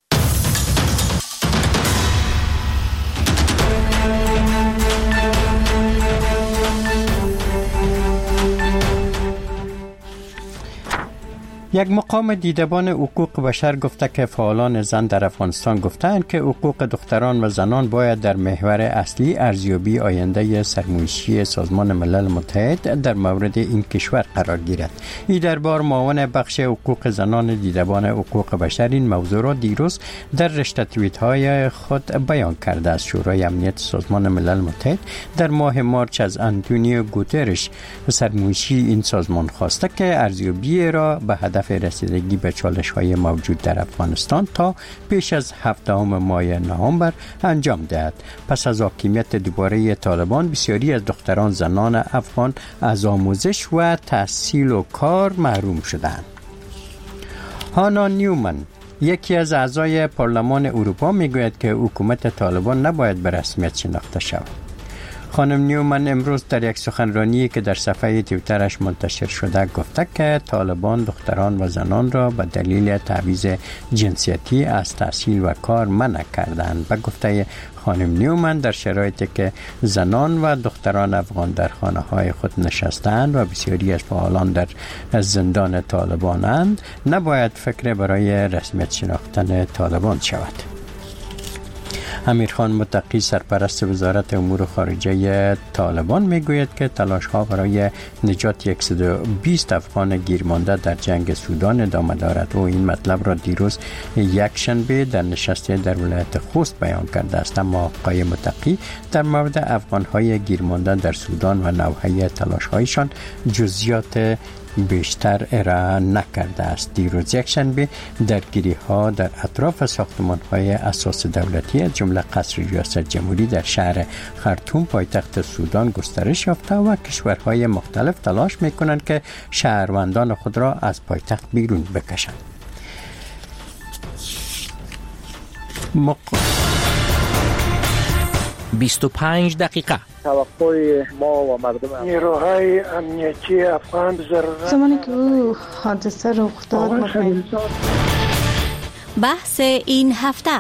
یک مقام دیدبان حقوق بشر گفته که فعالان زن در افغانستان گفتند که حقوق دختران و زنان باید در محور اصلی ارزیابی آینده سرمایشی سازمان ملل متحد در مورد این کشور قرار گیرد. این دربار معاون بخش حقوق زنان دیدبان حقوق بشر این موضوع را دیروز در رشته توییت های خود بیان کرده است. شورای امنیت سازمان ملل متحد در ماه مارچ از آنتونیو گوترش سرمایشی این سازمان خواسته که ارزیابی را به هدف رسیدگی به چالش‌های موجود در افغانستان تا پیش از هفدهم ماه نوامبر انجام دهد. پس از حاکمیت دوباره طالبان، بسیاری از دختران زنان افغان از آموزش و تحصیل و کار محروم شدند. هانا نیومن، یکی از اعضای پارلمان اروپا، میگوید که حکومت طالبان نباید به رسمیت شناخته شود. خانم نیومن امروز در یک سخنرانی که در صفحه توییترش منتشر شده گفته که طالبان دختران و زنان را به دلیل تبعیض جنسیتی از تحصیل و کار منع کردند. به گفته خانم نیومن، در شرایطی که زنان و دختران افغان در خانه‌های خود نشستند و بسیاری از فعالان در زندان طالبانند، نباید فکر برای رسمیت شناختن طالبان شود. امیرخان متقی، سرپرست وزارت امور خارجه طالبان، میگوید که تلاش‌ها برای نجات صد و بیست افغان گیرمانده در جنگ سودان ادامه دارد. و این مطلب را دیروز یک شنبه در نشست در ولایت خوست بیان کرده است. اما آقای متقی در مورد افغان‌های گیرمانده در سودان و نوعی تلاش‌هایشان جزئیات بیشتر ارائه نکرده است. دیروز یک شنبه درگیری ها در اطراف ساختمان های اساس دولتی از جمله قصر ریاست جمهوری در شهر خرطوم پایتخت سودان گسترش یافته و کشورهای مختلف تلاش میکنند که شهروندان خود را از پایتخت بیرون بکشند. مق... بیست و پنج دقیقه توقع ما و مردم نیروهای امنیتی افغان ضرورت زمانی که او حادثه رخ داد. بحث این هفته.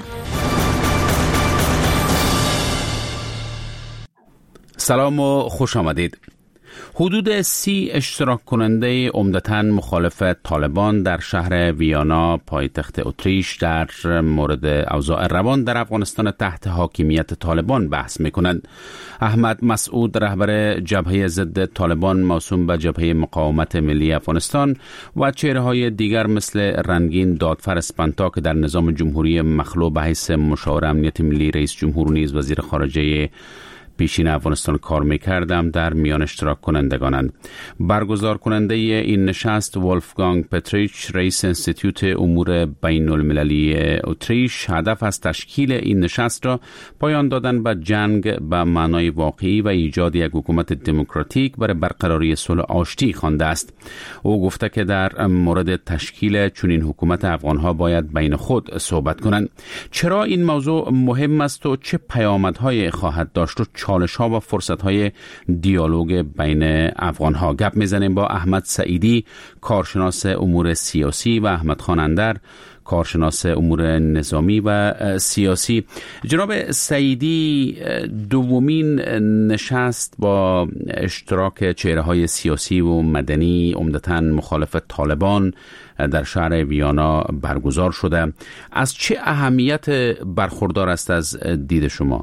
سلام و خوش آمدید. حدود سی اشتراک کننده عمدتاً مخالف طالبان در شهر ویانا پایتخت اتریش در مورد اوضاع روان در افغانستان تحت حاکمیت طالبان بحث می‌کنند. احمد مسعود، رهبر جبهه ضد طالبان موسوم به جبهه مقاومت ملی افغانستان، و چهره‌های دیگر مثل رنگین دادفر اسپانتا که در نظام جمهوری مخلوع به حیث مشاور امنیت ملی رئیس جمهور نیز وزیر خارجه پیشین افغانستان کار میکردم در میان اشتراک کنندگانند. برگزار کننده این نشست ولفگانگ پتریچ رئیس انستیتوت امور بین المللی اتریش هدف از تشکیل این نشست را پایان دادن به جنگ به معنای واقعی و ایجاد یک حکومت دموکراتیک برای برقراری صلح آشتی خوانده است. او گفته که در مورد تشکیل چنین حکومت افغانها باید بین خود صحبت کنند. چرا این موضوع مهم است و چه پیامدهای خواهد داشت و چالش‌ها و فرصت‌های دیالوگ بین افغان‌ها؟ گپ می‌زنیم با احمد سعیدی، کارشناس امور سیاسی و احمد خان اندر، کارشناس امور نظامی و سیاسی. جناب سعیدی، دومین نشست با اشتراک چهره‌های سیاسی و مدنی عمدتاً مخالف طالبان در شهر ویانا برگزار شده. از چه اهمیت برخوردار است از دید شما؟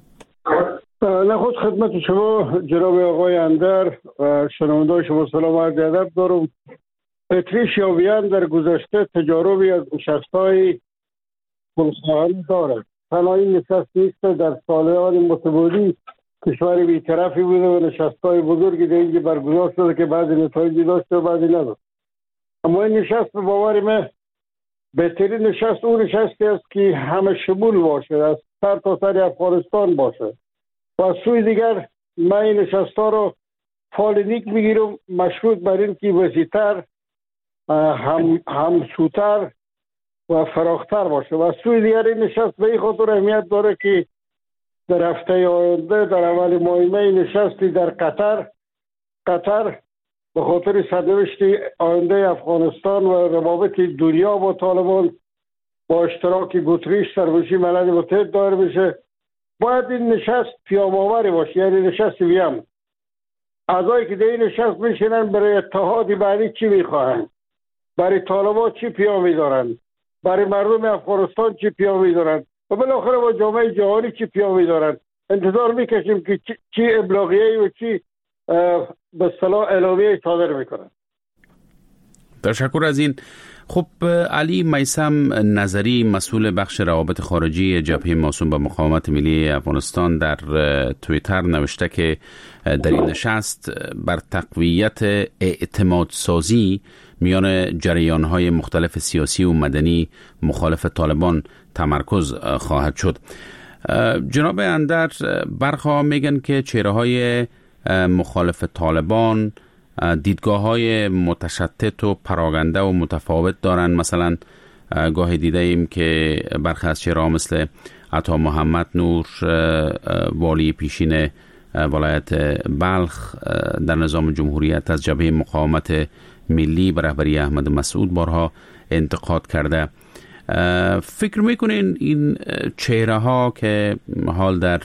نخست خدمت شما جناب آقای اندر و شنونده‌های شما سلام و عرض ادب دارم. اتریش یا وین در گذشته تجاربی از نشست‌های خودخواهانه دارد. تنها این نشست نیست، در سال‌های متمادی کشور بی‌طرفی بوده و نشست‌های بزرگی در اینجا برگزار شده که بعضی نتایجی داشته و بعضی نداشت. اما این نشست به باور من بهترین نشست اون نشستی است که همه شمول باشه، از سر تا سر افغانستان باشه. و از سوی دیگر من این نشست‌ها رو فال نیک میگیرم، مشروط بر این که وسیع‌تر، هم همسوتر و فراختر باشه. و از سوی دیگر این نشست به این خاطر اهمیت داره که در هفته آینده در اول ماه می نشستی در قطر قطر به خاطر سرنوشت آینده افغانستان و روابط دنیا با طالبان با اشتراک گوتریش سربازی ملل متحد دایر بشه. باید این نشست پیام‌آوری باشه، یعنی نشست ویم. اعضایی که در این نشست میشینن برای اتحاد بعدی چی میخواهند، برای طالبان چی پیامی دارند، برای مردم افغانستان چی پیامی دارند و بالاخره با جامعه جهانی چی پیامی دارند. انتظار میکشیم که چی ابلاغیه‌ای و چی به اصطلاح اعلامیه صادر میکنند. تشکر از این. خب علی میثم نظری، مسئول بخش روابط خارجی جبهه موسوم به مقاومت ملی افغانستان، در توییتر نوشته که در این نشست بر تقویت اعتماد سازی میان جریان‌های مختلف سیاسی و مدنی مخالف طالبان تمرکز خواهد شد. جناب اندر، برخا میگن که چهره‌های مخالف طالبان دیدگاه‌های متشتت و پراگنده و متفاوت دارن. مثلا گاهی دیده ایم که برخی از چهره‌ها مثل عطا محمد نور، والی پیشین ولایت بلخ در نظام جمهوریت، از جبهه مقاومت ملی به رهبری احمد مسعود بارها انتقاد کرده. فکر میکنین این چهره‌ها که حال در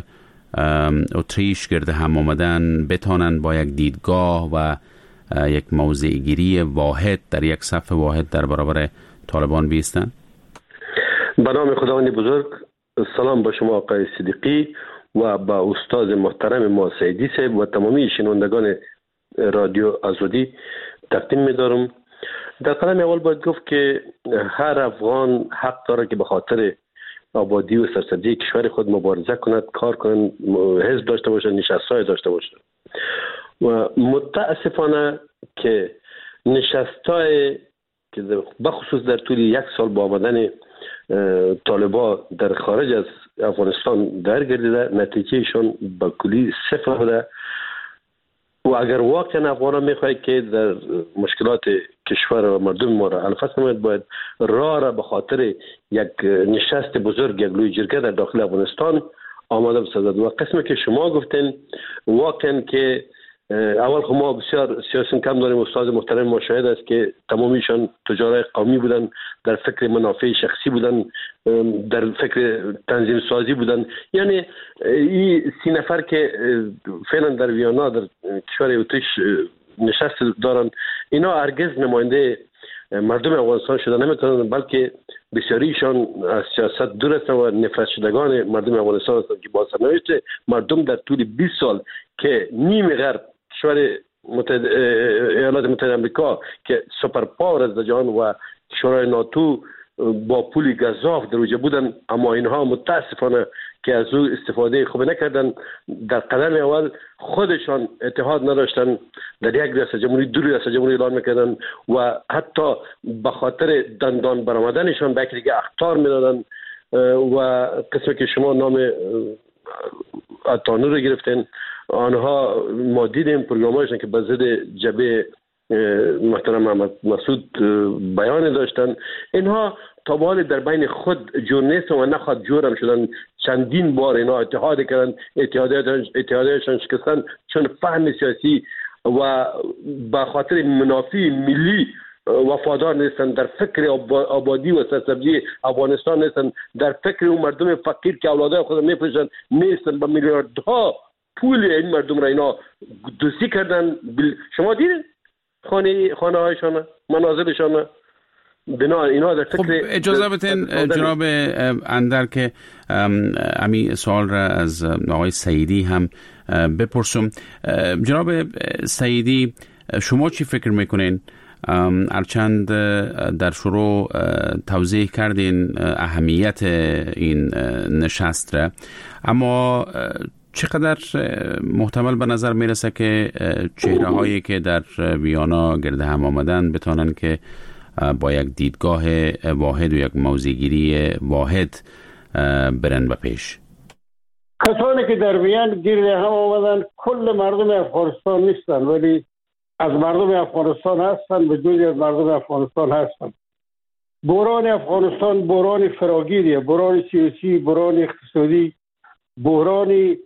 اتریش گرد هم آمدن بتانن با یک دیدگاه و یک موضع گیری واحد در یک صف واحد در برابر طالبان بیستن؟ به نام خداوند بزرگ، سلام با شما آقای صدیقی و با استاد محترم ما سعیدی صاحب و تمامی شنوندگان رادیو آزادی تقدیم می‌دارم. در قدم اول باید گفت که هر افغان حق داره که به خاطر آبادی و سرسبزی کشور خود مبارزه کند، کار کند، حزب داشته باشه، نشست‌های داشته باشه. و متاسفانه که نشست‌های که بخصوص در طول یک سال با آمدن طالبا در خارج از افغانستان درگردیده، نتیجهشون به کلی صفر بوده. و اگر واقعا افغان میخواهید که در مشکلات کشور و مردم ما را حل فصل نماید، باید راه را به خاطر یک نشست بزرگ، یک لوی جرگه در داخل افغانستان آماده بسازد. و قسمی که شما گفتین واقعا که اول خب ما بسیار سیاسی کم داریم. استاد محترم ما شاهد است که تمامیشان تجارای قومی بودن، در فکر منافع شخصی بودن، در فکر تنظیم سازی بودن. یعنی این سی نفر که فعلا در ویانا در کشور اتریش نشست دارن، اینا هرگز نماینده مردم افغانستان شده نمیتونن، بلکه بسیاریشان از سیاست دور هستند و نفرت شدگان مردم افغانستان هستند که با سرنوشت مردم در طول بیست سال که نیمه غرب کشور متحد ایالات متحده آمریکا که سوپر پاور از جهان و شورای ناتو با پول گزاف در اوجه بودن، اما اینها متاسفانه که از او استفاده خوب نکردن. در قدم اول خودشان اتحاد نداشتن، در یک ریاست جمهوری دو ریاست جمهوری اعلان میکردن و حتی به خاطر دندان برآمدنشان به یک دیگه اخطار میدادن و قسمی که شما نام اتانو رو گرفتین، آنها ما دیدیم پروگرامایشان که به ضد جبهه محترم محمد مسعود بیان داشتن. اینها تا به حال در بین خود جور نیستن و نخواد جور هم شدن. چندین بار اینا اتحاد کردن، اتحادیشان شکستن چون فهم سیاسی و به خاطر منافع ملی وفادار نیستن، در فکر آبادی و سرسبزی افغانستان نیستن، در فکر اون مردم فقیر که اولادای خود میفروشن نیستن. با میلیاردها پول این مردم را اینا دوستی کردن. شما دیدین خانه خانه هایشان، منازلشان، بنا اینا در فکر. خب اجازه بدین جناب اندر که امی سوال را از آقای سعیدی هم بپرسم. جناب سعیدی، شما چی فکر میکنین؟ هرچند در شروع توضیح کردین اهمیت این نشست را، اما چقدر محتمل به نظر میرسه که چهره هایی که در ویانا گرد هم آمدن بتانن که با یک دیدگاه واحد و یک موضع‌گیری واحد برن به پیش؟ کسانی که در وین گرد هم آمدن کل مردم افغانستان نیستن، ولی از مردم افغانستان هستن، به جزی از مردم افغانستان هستن. بحران افغانستان بحران فراگیریه، بحران سیاسی، بحران اقتصادی، بحران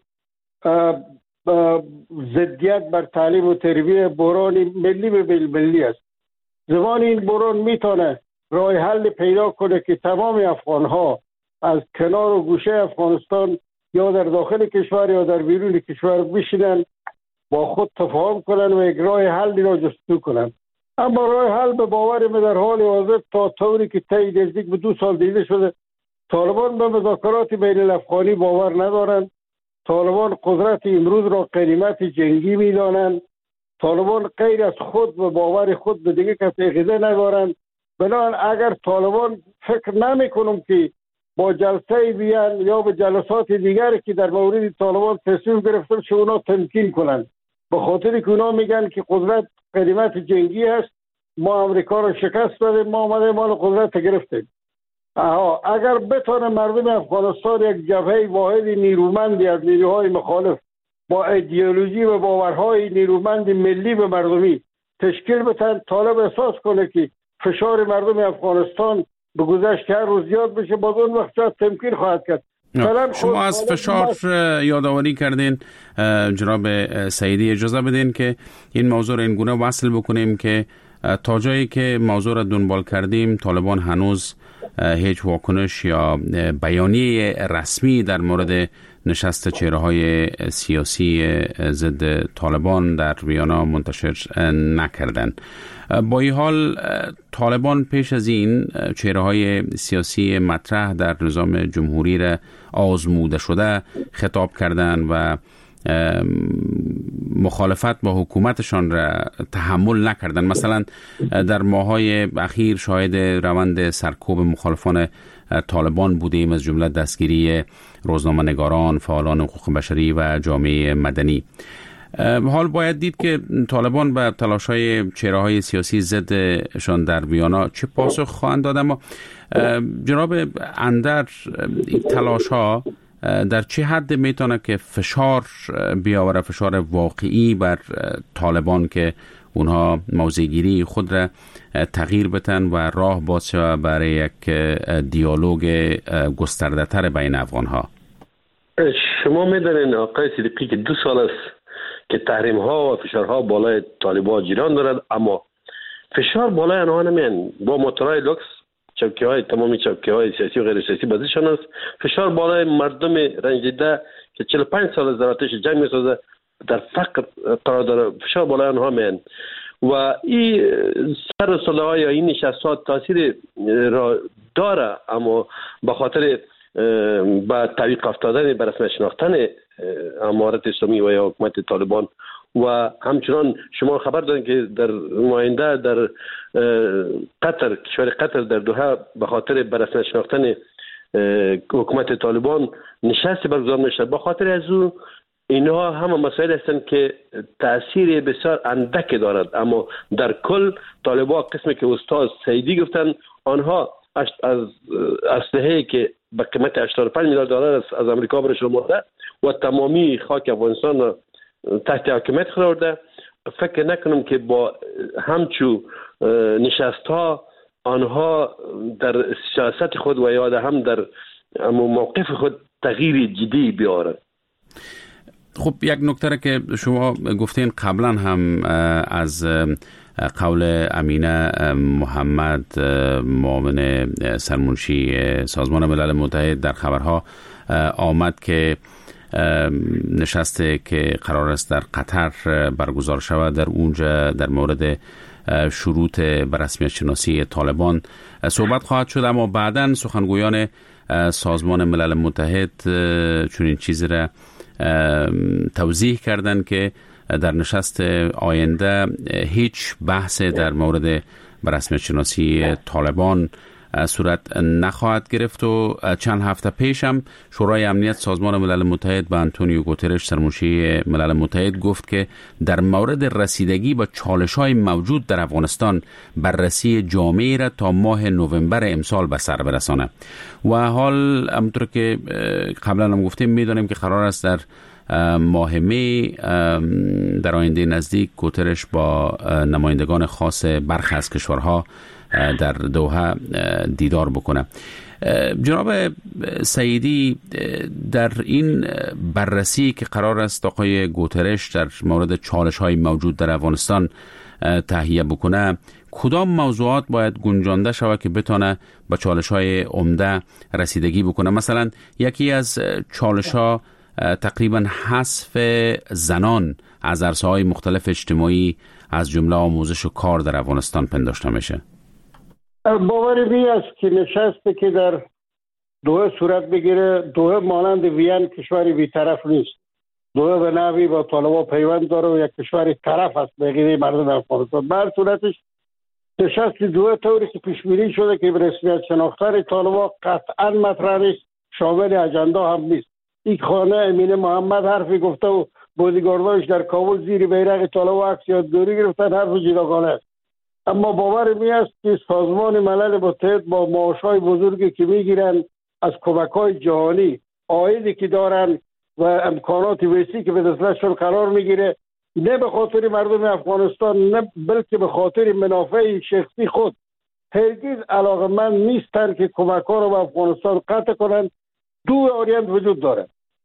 ضدیت بر تعلیم و تربیه، بحران ملی به ملی است. زمان این بحران میتونه راه حل پیدا کنه که تمام افغان ها از کنار و گوشه افغانستان یا در داخل کشور یا در بیرون کشور بشینن، با خود تفاهم کنن و یک راه حل را جستجو کنن. اما راه حل به باور من در حال حاضر تا طوری که طی نزدیک به دو سال دیده شده، طالبان به مذاکرات بین الافغانی باور ندارند. طالبان قدرت امروز را غنیمت جنگی میدانند. طالبان غیر از خود و باور خود به دیگه کسی عقیده ندارند. بنابراین اگر طالبان فکر نمی کنم که با جلسه بیان یا به جلسات دیگری که در مورد طالبان تصمیم گرفته شده اونا تمکین کنند، به خاطر که اونا میگن که قدرت غنیمت جنگی هست، ما امریکا را شکست دادیم، ما آمده مال قدرت گرفتیم. آها، اگر بتونه مردم افغانستان یک جبهه واحد نیرومندی از نیروهای مخالف با ایدئولوژی و باورهای نیرومند ملی به مردمی تشکیل بدن، طالب احساس کنه که فشار مردم افغانستان به گذشت هر روز زیاد بشه، باز اون وقت شاید تمکین خواهد کرد. شما از فشار یادآوری کردین جناب سعیدی. اجازه بدین که این موضوع را این گونه وصل بکنیم که تا جایی که موضوع را دنبال کردیم طالبان هنوز هیچ واکنش یا بیانیه رسمی در مورد نشست چهره‌های سیاسی ضد طالبان در ویانا منتشر نکردند. با این حال طالبان پیش از این چهره‌های سیاسی مطرح در نظام جمهوری را آزموده شده خطاب کردند و مخالفت با حکومتشان را تحمل نکردند. مثلا در ماه‌های اخیر شاهد روند سرکوب مخالفان طالبان بودیم، از جمله دستگیری روزنامه‌نگاران، فعالان حقوق بشری و جامعه مدنی. حال باید دید که طالبان به تلاش‌های چهره‌های سیاسی ضدشان در ویانا چه پاسخ خواهند داد. اما جناب اندر، این تلاش‌ها در چه حد میتونه که فشار بیاوره، فشار واقعی بر طالبان که اونها موضع‌گیری خود را تغییر بدن و راه باز شود برای یک دیالوگ گسترده تر بین افغان‌ها؟ شما میدونین آقای صدیقی که دو سال است که تحریم ها و فشارها بالای طالبان جریان دارد، اما فشار بالای آنها نمیان. با موتورهای لوکس، چوکی های تمامی چوکی های سیاسی و غیر سیاسی بازیشان است. فشار بالای مردم رنجیده که چهل و پنج سال از آتش جنگ میسازه، در فقر قرار داره، فشار بالای آنها میان. و این سر و صلح ها یا این نشستات تاثیر را داره، اما به خاطر با تعویق افتادن به رسمیت شناختن امارت اسلامی و یا حکومت طالبان و همچنان شما خبر دارین که در نماینده در قطر، کشور قطر در دوحه به خاطر به رسمیت شناختن حکومت طالبان نشست برگزار میشه. با خاطر از او اینها همه مسائل هستند که تأثیر بسیار اندک دارد، اما در کل طالبان قسمی که استاد سیدی گفتن آنها از اسلحه‌ای که به قیمت هشتاد و پنج میلیارد دلار از امریکا برش آمده و تمامی خاک افغانستان تحت حاکمیت قرار داده، فکر نکنم که با همچو نشست ها آنها در سیاست خود و یا هم در موقف خود تغییر جدی بیارن. خب یک نکته که شما گفتین قبلا هم از قول امینه محمد معاون سرمنشی سازمان ملل متحد در خبرها آمد که نشسته که قرار است در قطر برگزار شود در اونجا در مورد شروط به رسمیت شناسی طالبان صحبت خواهد شد، اما بعداً سخنگویان سازمان ملل متحد چنین چیزی را توضیح کردند که در نشست آینده هیچ بحث در مورد به رسمیت شناسی طالبان صورت نخواهد گرفت و چند هفته پیش هم شورای امنیت سازمان ملل متحد به آنتونیو گوترش سرمنشی ملل متحد گفت که در مورد رسیدگی با چالش‌های موجود در افغانستان بررسی جامعی را تا ماه نوامبر امسال به سر برسانه و حال همونطور که قبلا هم گفتیم میدانیم که قرار است در ماه می در آینده نزدیک گوترش با نمایندگان خاص برخی از کشورها در دوحه دیدار بکنه. جناب سیدی، در این بررسی که قرار است آقای گوترش در مورد چالش‌های موجود در افغانستان تهیه بکنه، کدام موضوعات باید گنجانده شود که بتونه با چالش‌های عمده رسیدگی بکنه؟ مثلا یکی از چالش‌ها تقریبا حذف زنان از عرصه‌های مختلف اجتماعی از جمله آموزش و کار در افغانستان پنداشته میشه. باور می است که نشستی که در دوحه صورت بگیره، دوحه مانند وین کشوری بی‌طرف نیست. دوحه به نحوی با طالبان پیوند داره و یک کشوری طرف است به غیر مردم افغانستان. به هر صورتش نشست دوحه طوری که پیش بینی شده که به رسمیت شناختن طالبان قطعا مطرح نیست، شامل اجندا هم نیست. این خانه امینه محمد حرفی گفته و بودیگارداش در کابل زیر بیرق طالبان عکس یادگاری گرفتن، حرف جداگانه است. اما باور می است که سازمان ملل متحد با معاش‌های بزرگی که میگیرن از کمک‌های جهانی، عایدی که دارن و امکانات وسیعی که به دستشون قرار میگیره، نه به خاطر مردم افغانستان نه بلکه به خاطر منافع شخصی خود هرگز علاقه‌مند نیستن که کمک‌ها رو به افغانستان قطع کنن. دو آریند وجود داره.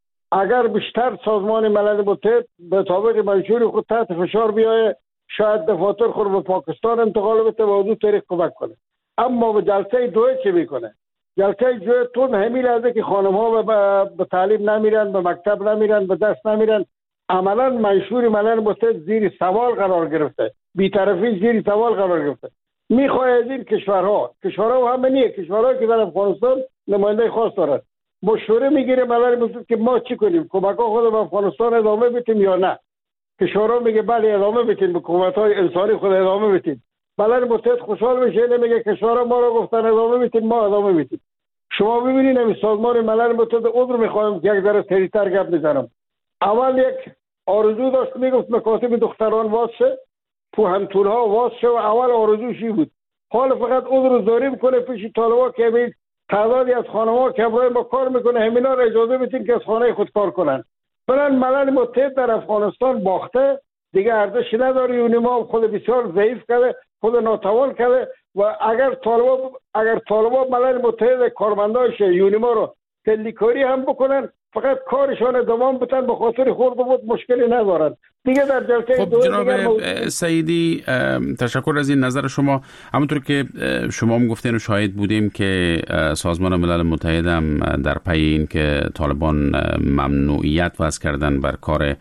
اگر بیشتر سازمان ملل متحد به طابق منشور خود تحت فشار بیایه، شاید دفاتر خود به پاکستان انتقال بده و از اون طریق کمک کنه. اما به جلسه دوحه چه میکنه؟ جلسه دوحه تون همین لحظه که خانم ها به, به تعلیم نمیرن، به مکتب نمیرن، به درس نمیرن، عملا منشور ملل متحد زیر سوال قرار گرفته، بی‌طرفی زیر سوال قرار گرفته. میخواد از این کشورها کشورها همه نیه، کشورهایی که در افغانستان نماینده خاص دارن مشوره میگیره ملل متحد که ما چی کنیم، کمک‌ها خود به افغانستان ادامه بدیم یا نه. کشورها میگه بله ادامه بدیم، به حکومت‌های انسانی خود ادامه بدیم. ملل متحد خوشحال میشه، نمیگه کشورها ما رو گفتن ادامه بدیم ما ادامه بدیم. شما ببینید این سازمان ملل متحد عذر میخوایم که یک ذره سریعتر گپ بزنم. اول یک آرزو داشت، میگفت مکاتب دختران واز شه، پوهنتون‌ها واز شه و اول آرزوش این بود. حال فقط عذر زاری میکنه پیش طالبان که همین تعدادی از خانم‌ها که برای ما کار میکنه همینا رو اجازه بدین که از خانه خود کار کنن. بلند ملل متحد در افغانستان باخته، دیگه ارزش نداره. یونیما خود بسیار ضعیف کرده، خود ناتوان کرده و اگر طالبان اگر طالبان ملل متحد کارمنداش یونیما رو تلیکاری هم بکنن، فقط کارشان ادامه بدن، به خاطر خورد و بود مشکلی ندارن دیگه. در جلسه خب جناب سیدی تشکر از این نظر شما. همونطور که شما هم گفتین و شاهد بودیم که سازمان ملل متحد هم در پی این که طالبان ممنوعیت وضع کردن بر کار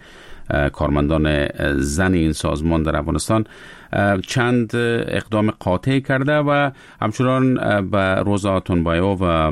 کارمندان زن این سازمان در افغانستان چند اقدام قاطع کرده و همچنان به روزا آتونبایو و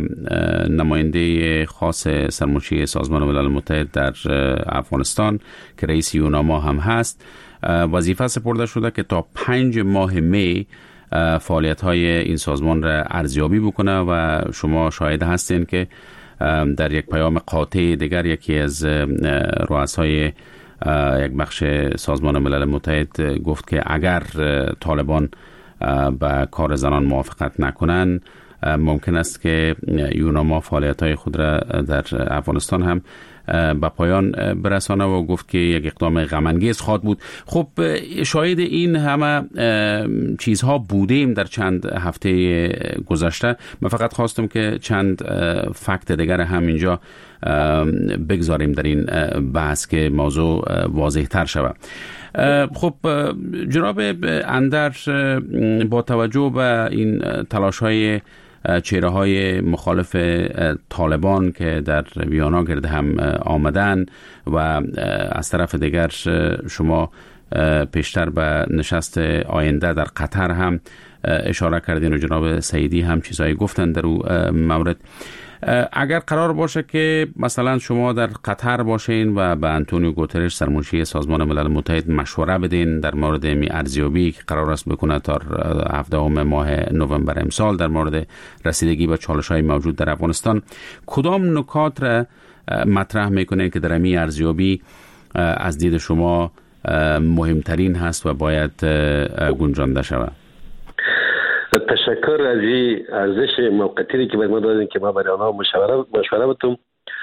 نماینده خاص سرمنشی سازمان ملل متحد در افغانستان که رئیس یوناما هم هست وظیفه سپرده شده که تا پنج ماه می فعالیت های این سازمان را ارزیابی بکنه و شما شاهد هستین که در یک پیام قاطع دیگر یکی از رؤسای یک بخش سازمان ملل متحد گفت که اگر طالبان با کار زنان موافقت نکنن ممکن است که یوناما فعالیت‌های خود را در افغانستان هم به پایان برسانه و گفت که یک اقدام غم‌انگیز خواهد بود. خب شاهد این همه چیزها بودیم در چند هفته گذشته. من فقط خواستم که چند فکت دیگر هم اینجا بگذاریم در این بحث که موضوع واضح تر شود. خب جناب اندر، با توجه به این تلاش های چهره های مخالف طالبان که در ویانا گرد هم آمدن و از طرف دیگر شما پیشتر به نشست آینده در قطر هم اشاره کردین و جناب سعیدی هم چیزایی گفتن در اون مورد، اگر قرار باشه که مثلا شما در قطر باشین و به انتونیو گوترش سرمنشی سازمان ملل متحد مشوره بدین در مورد می ارزیابی که قرار است بکنه تا هفدهم ماه نوامبر امسال در مورد رسیدگی به چالش‌های موجود در افغانستان، کدام نکات را مطرح میکنه که در می ارزیابی از دید شما مهمترین هست و باید گنجانده شود؟ تشکر از این ارزش موقتی که باید ما دادیم که ما برای آنها مشوره مشوره بتیم.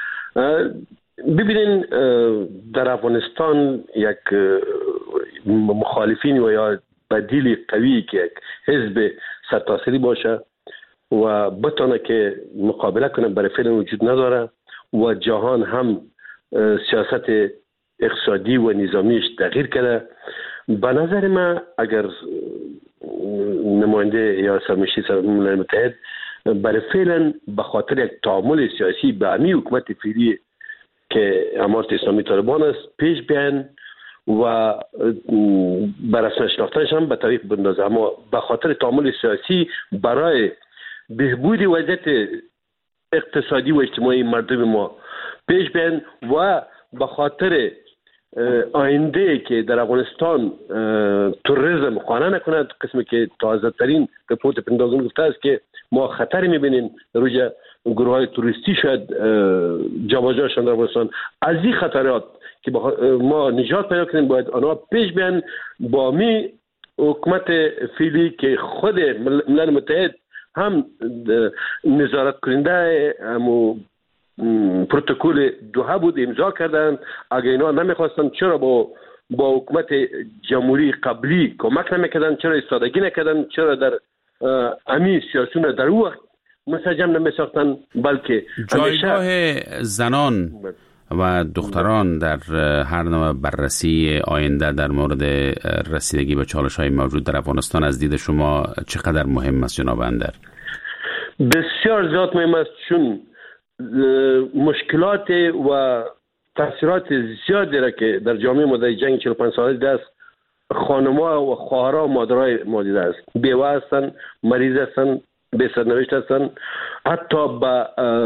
ببینین در افغانستان یک مخالفین و یا بدیل قوی که یک حزب سرتاسری باشه و بتونه که مقابله کنه برای فعل وجود نداره و جهان هم سیاست اقتصادی و نظامیش تغییر کرده. به نظر من اگر نماینده یا سرمنشی ملل متحد برای فعلا به خاطر یک تعامل سیاسی به امی حکومت فعلی که امارت اسلامی طالبان است پیش بیان و بر رسم شناختنش هم به طریق بندازه، اما به خاطر تعامل سیاسی برای بهبود وضعیت اقتصادی و اجتماعی مردم ما پیش بیان و به خاطر آینده که در افغانستان توریسم خانه نکند، قسمی که تازه ترین رپورت پنتاگون گفته است که ما خطر میبینیم روی گروه های توریستی شاید جابجاشان در افغانستان. از این خطرات که ما نجات پیدا کنیم باید آنها پیش بیان با می حکومت فعلی که خود ملل متحد هم نظارت کننده همو پروتکل دوحه بود امضا کردن. اگر اینا نمیخواستن چرا با با حکومت جمهوری قبلی کمک نمیکردن؟ چرا ایستادگی نکردن؟ چرا در امی سیاسون در اون وقت منسجم نمیساختن؟ بلکه جایگاه زنان و دختران در هر نوع بررسی آینده در مورد رسیدگی به چالش‌های موجود در افغانستان از دید شما چقدر مهم است جناب اندر؟ بسیار زیاد مهم است، چون مشکلات و تاثیرات زیادی را که در جامعه ما در جنگ چهل و پنج ساله دست خانم‌ها و خواهرها و مادرای ما دیده است. بیوه هستند، مریض هستند، به سرنوشت هستند، حتی به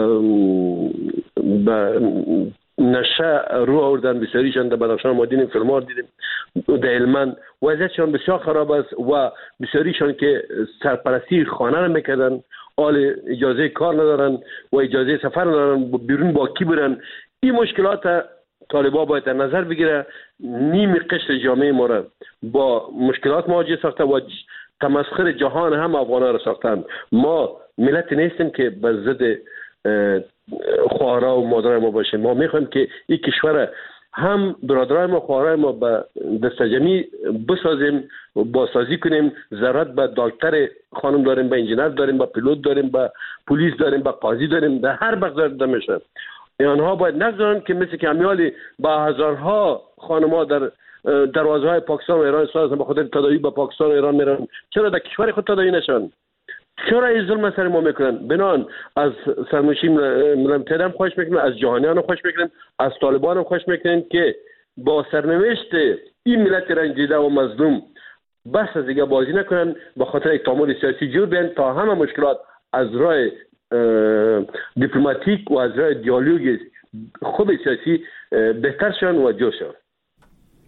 به نشه رو آوردن بسیاریشان. در بدخشان ما دیدیم، فیلم‌ها دیدیم، در هلمند وضعیتشان بسیار خراب است و بسیاریشان که سرپرستی خانه را میکردن حال اجازه کار ندارن و اجازه سفر ندارن، بیرون با کی برن. این مشکلات طالبان باید در نظر بگیره. نیم قشر جامعه ما را با مشکلات مواجه ساخته و تمسخر جهان هم افغان‌ها را ساختن. ما ملت نیستیم که به ضد خواهرها و مادرای ما باشیم. ما میخوایم که این کشور هم برادرای ما خواهرای ما به دست جمعی بسازیم، بازسازی کنیم. ضرورت به دکتر خانم داریم، به انجینر داریم، به پیلوت داریم، به پلیس داریم، به قاضی داریم، در هر بخش دارده میشه. آنها باید نگذارن که مثل که امیالی با هزارها خانم‌ها در دروازه های پاکستان و ایران سازن به خاطر تداوی به پاکستان و ایران میرن. چرا در کشور خود تداوی نشن؟ چرا این ظلم سر ما میکنن؟ بنان از سرمنشی ملل متحد هم خواهش میکنیم، از جهانیان هم خواهش میکنیم، از طالبان هم خواهش میکنیم که با سرنوشت این ملت رنجیده و مظلوم بس از دیگه بازی نکنن، به خاطر یک تعامل سیاسی جور بیان تا همه مشکلات از راه دیپلماتیک و از راه دیالوگ خوب سیاسی بهتر شون و جور شون.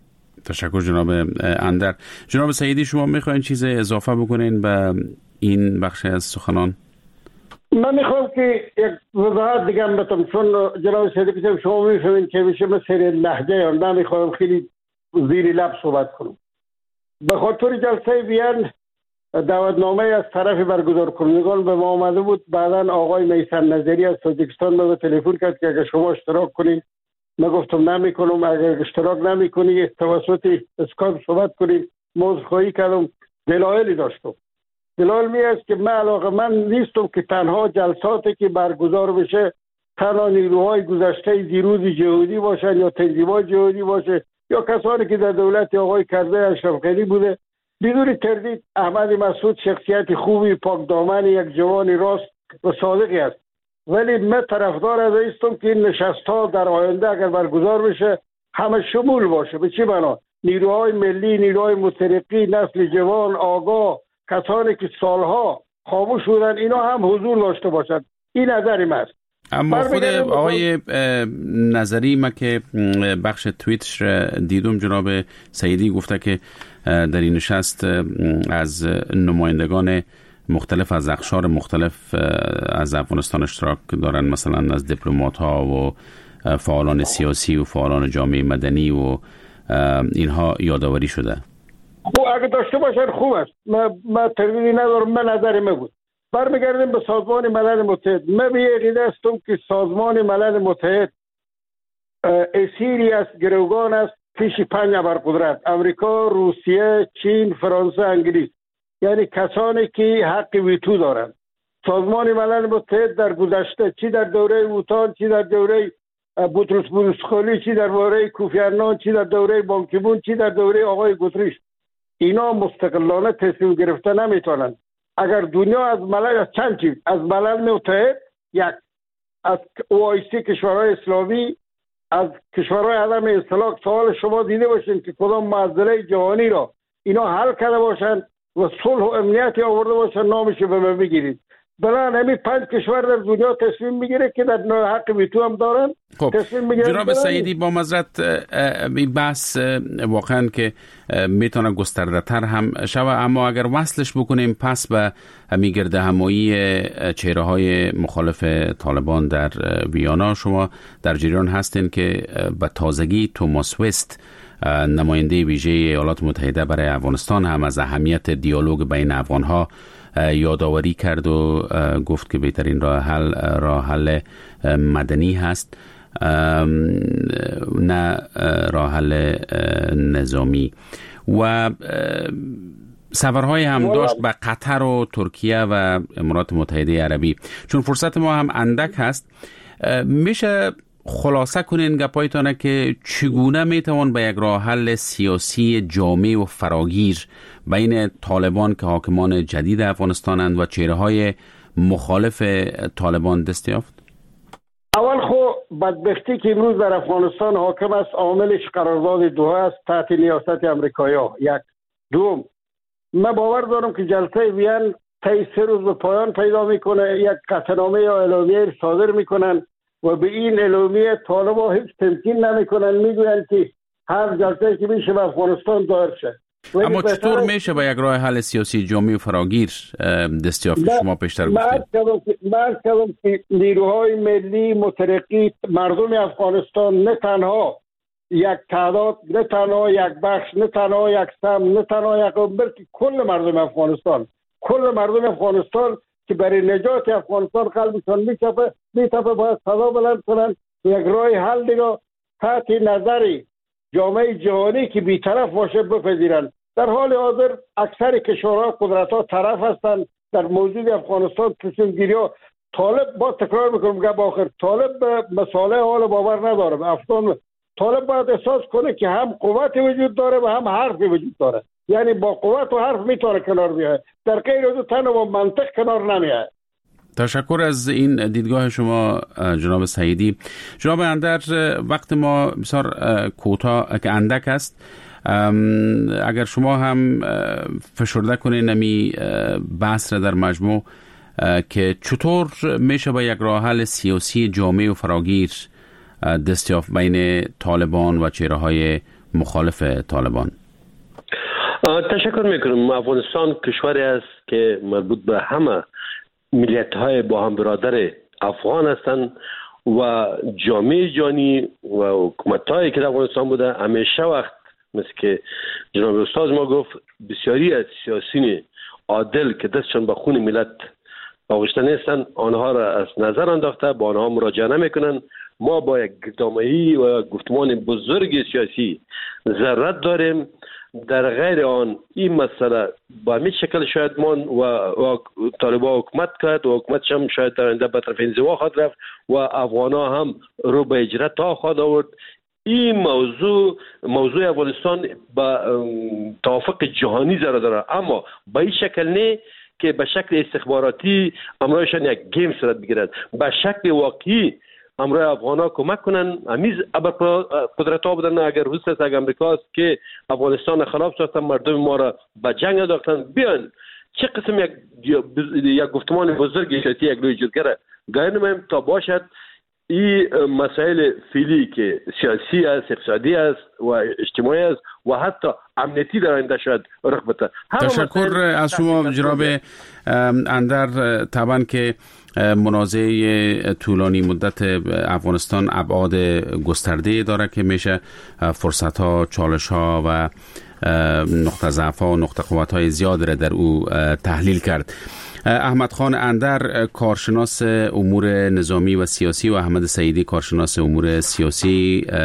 تشکر جناب اندر. جناب سعیدی شما میخواین چیز اضافه بکنین به این بخش از سخنان؟ من میخوام که یک وضاحت دیگه هم بتم، چون جناب سعیدی که شما میفهمین که میشه مثل لهجه یا نمیخوام خیلی زیر لب صحبت کنم. به خاطر جلسه وین دعوتنامه از طرف برگزار کنندگان به ما آمده بود. بعدا آقای میثم نظری از تاجیکستان به تلفن کرد که اگر شما اشتراک کنید. من گفتم نمیکنم. اگر اشتراک نمیکنی توسط اسکایپ صحبت کنیم. عذرخواهی کردم. دلایلی داشتم. دلایل می است که من علاقه من نیستم که تنها جلساتی که برگزار بشه تنها نیروهای گذشته دیروز جهادی باشن یا تنظیمات جهادی باشه یا کسانی که در دولت آقای کرزی اشرف غنی بوده. بدون تردید احمد مسعود شخصیت خوبی، پاک دامن، یک جوان راست و صادقی است. ولی من طرفدار از ایستم که این نشست‌ها در آینده اگر برگزار بشه همه شمول باشه. به چی معنا؟ نیروهای ملی، نیروهای مترقی، نسل جوان، آگاه، کسانی که سالها خاموش بودن اینا هم حضور داشته باشند. این نظر من است. اما خود آقای نظری ما که بخش توییتش دیدم جناب سعیدی گفته که در این نشست از نمایندگان مختلف از اقشار مختلف از افغانستان اشتراک دارن، مثلا از دیپلمات ها و فعالان سیاسی و فعالان جامعه مدنی و اینها یادآوری شده. خب اگه داشته باشن خوب است. من من تردیدی ندارم. من نظر من بود. برمیگردیم به سازمان ملل متحد. من به عقیده هستم که سازمان ملل متحد اسیری است، گروگان است پیش پنج ابرقدرت: امریکا، روسیه، چین، فرانسه، انگلیس. یعنی کسانی که حق ویتو دارند. سازمان ملل متحد در گذشته چی در دوره اوتان، چی در دوره بوتروس بروسخولی، چی در دوره کوفی عنان، چی در دوره بانکیمون، چی در دوره آقای گوتریش، اینا مستقلانه تصمیم گرفته نمیتونن. اگر دنیا از ملل از چند چیز از ملل متحد، یک از او آی سی کشورهای اسلامی، از کشورهای عدم اصلاح، سوال شما دیده باشین که کدام معضله جهانی را اینا حل کرده باشن و صلح و امنیتی آورده باشن نامش به من بگیرید. بلان همین پنج کشور در دنیا تصمیم میگیره که در حق ویتو هم دارن. خب جناب سعیدی با معذرت این بحث واقعا که میتونه گسترده تر هم شوه، اما اگر وصلش بکنیم پس به همین گرد همایی چهره های مخالف طالبان در ویانا، شما در جریان هستین که به تازگی توماس وست نماینده ویژه ایالات متحده برای افغانستان هم از اهمیت دیالوگ بین افغانها یادآوری کرد و گفت که بهترین راه حل راه حل مدنی هست نه راه حل نظامی. و سفرهای هم داشت به قطر و ترکیه و امارات متحده عربی. چون فرصت ما هم اندک هست، میشه خلاصه کنین گپایتانه که چگونه میتوان به یک راه حل سیاسی جامع و فراگیر بین طالبان که حاکمان جدید افغانستانند و چهره های مخالف طالبان دست یافت؟ اول خو بدبختی که امروز در افغانستان حاکم است عاملش قرارداد دوحه است تحت نیاست امریکایی‌ها. یک دوم، من باور دارم که جلسه وین طی سه روز به پایان پیدا میکنه. یک قطعنامه یا اعلامیه صادر میکنن و به این اعلامیه طالبا هیچ تمکین نمیکنن، میگویند که هر جلسه که میشه به افغانستان دایر شه. اما چطور میشه به یک راه حل سیاسی جامع و فراگیر دست یافت؟ شما پیشتر گفتید. من کردم که نیروهای ملی مترقی مردم افغانستان نه تنها یک تعداد، نه تنها یک بخش، نه تنها یک سم، نه تنها یک قوم، بلکه کل مردم افغانستان کل مردم افغانستان که برای نجات افغانستان قلبشان میچپه میتپه باید صدا بلند کنن یک راه حل دیگه تحت نظر جامعه جهانی که بی‌طرف باشه بپذیرن. در حال حاضر اکثر کشورها قدرت‌ها طرف هستند در موضوع افغانستان. تصمیم گیری طالب با تکرار میکنم گپ آخر، طالب به مصالح حال باور نداره. افغان طالب باید احساس کنه که هم قوت وجود داره و هم حرف وجود داره. یعنی با قوت و حرف میتونه کنار بیاد، در غیر از تن و منطق کنار نمیاد. تشکر از این دیدگاه شما جناب سعیدی. جناب اندر، وقت ما بسیار کوتاه که اندک است، اگر شما هم فشرده کنین نمی بحث را در مجموع که چطور میشه با یک راه حل سیاسی جامع و فراگیر دست یافت بین طالبان و چهره های مخالف طالبان؟ تشکر میکنم. افغانستان کشوری است که مربوط به همه ملیت های با هم برادر افغان هستند و جامعه جهانی و حکومت هایی که در افغانستان بوده همیشه وقت مثل که جناب استاد ما گفت بسیاری از سیاسیین عادل که دستشان به خون ملت آغشته نیستند آنها را از نظر انداخته با آنها مراجعه نمیکنند. ما با یک گفتمانی و گفتمان بزرگ سیاسی ضرورت داریم. در غیر آن این مسئله با همین شکل شاید من و, و طالبان حکومت کرد و حکومت هم شاید در آینده به طرف انزوا خواهد رفت و افغان ها هم رو به اجرت ها خواهد آورد. این موضوع موضوع افغانستان با توافق جهانی ضرورت داره، اما به این شکل نه که به شکل استخباراتی امرایشان یک گیم صورت بگیرد. به شکل واقعی امروز افغان‌ها کمک کنن. همیز ابر قدرت ها بودن اگر روس است اگر امریکا است که افغانستان خراب ساختن مردم ما را به جنگ انداختن. بیان چه قسم یک یک گفتمان بزرگ سیاسی یک روی جرگره گاینم تا باشد این مسائل فعلی که سیاسی است، اقتصادی است و اجتماعی است و حتی امنیتی در آینده شاید رخ بده. تشکر از شما جناب اندر. طبعا که منازعه طولانی مدت افغانستان ابعاد گسترده داره که میشه فرصت ها، چالش ها و نقطه ضعف ها و نقطه قوت های زیاد را در او تحلیل کرد. احمد خان اندر کارشناس امور نظامی و سیاسی و احمد سعیدی کارشناس امور سیاسی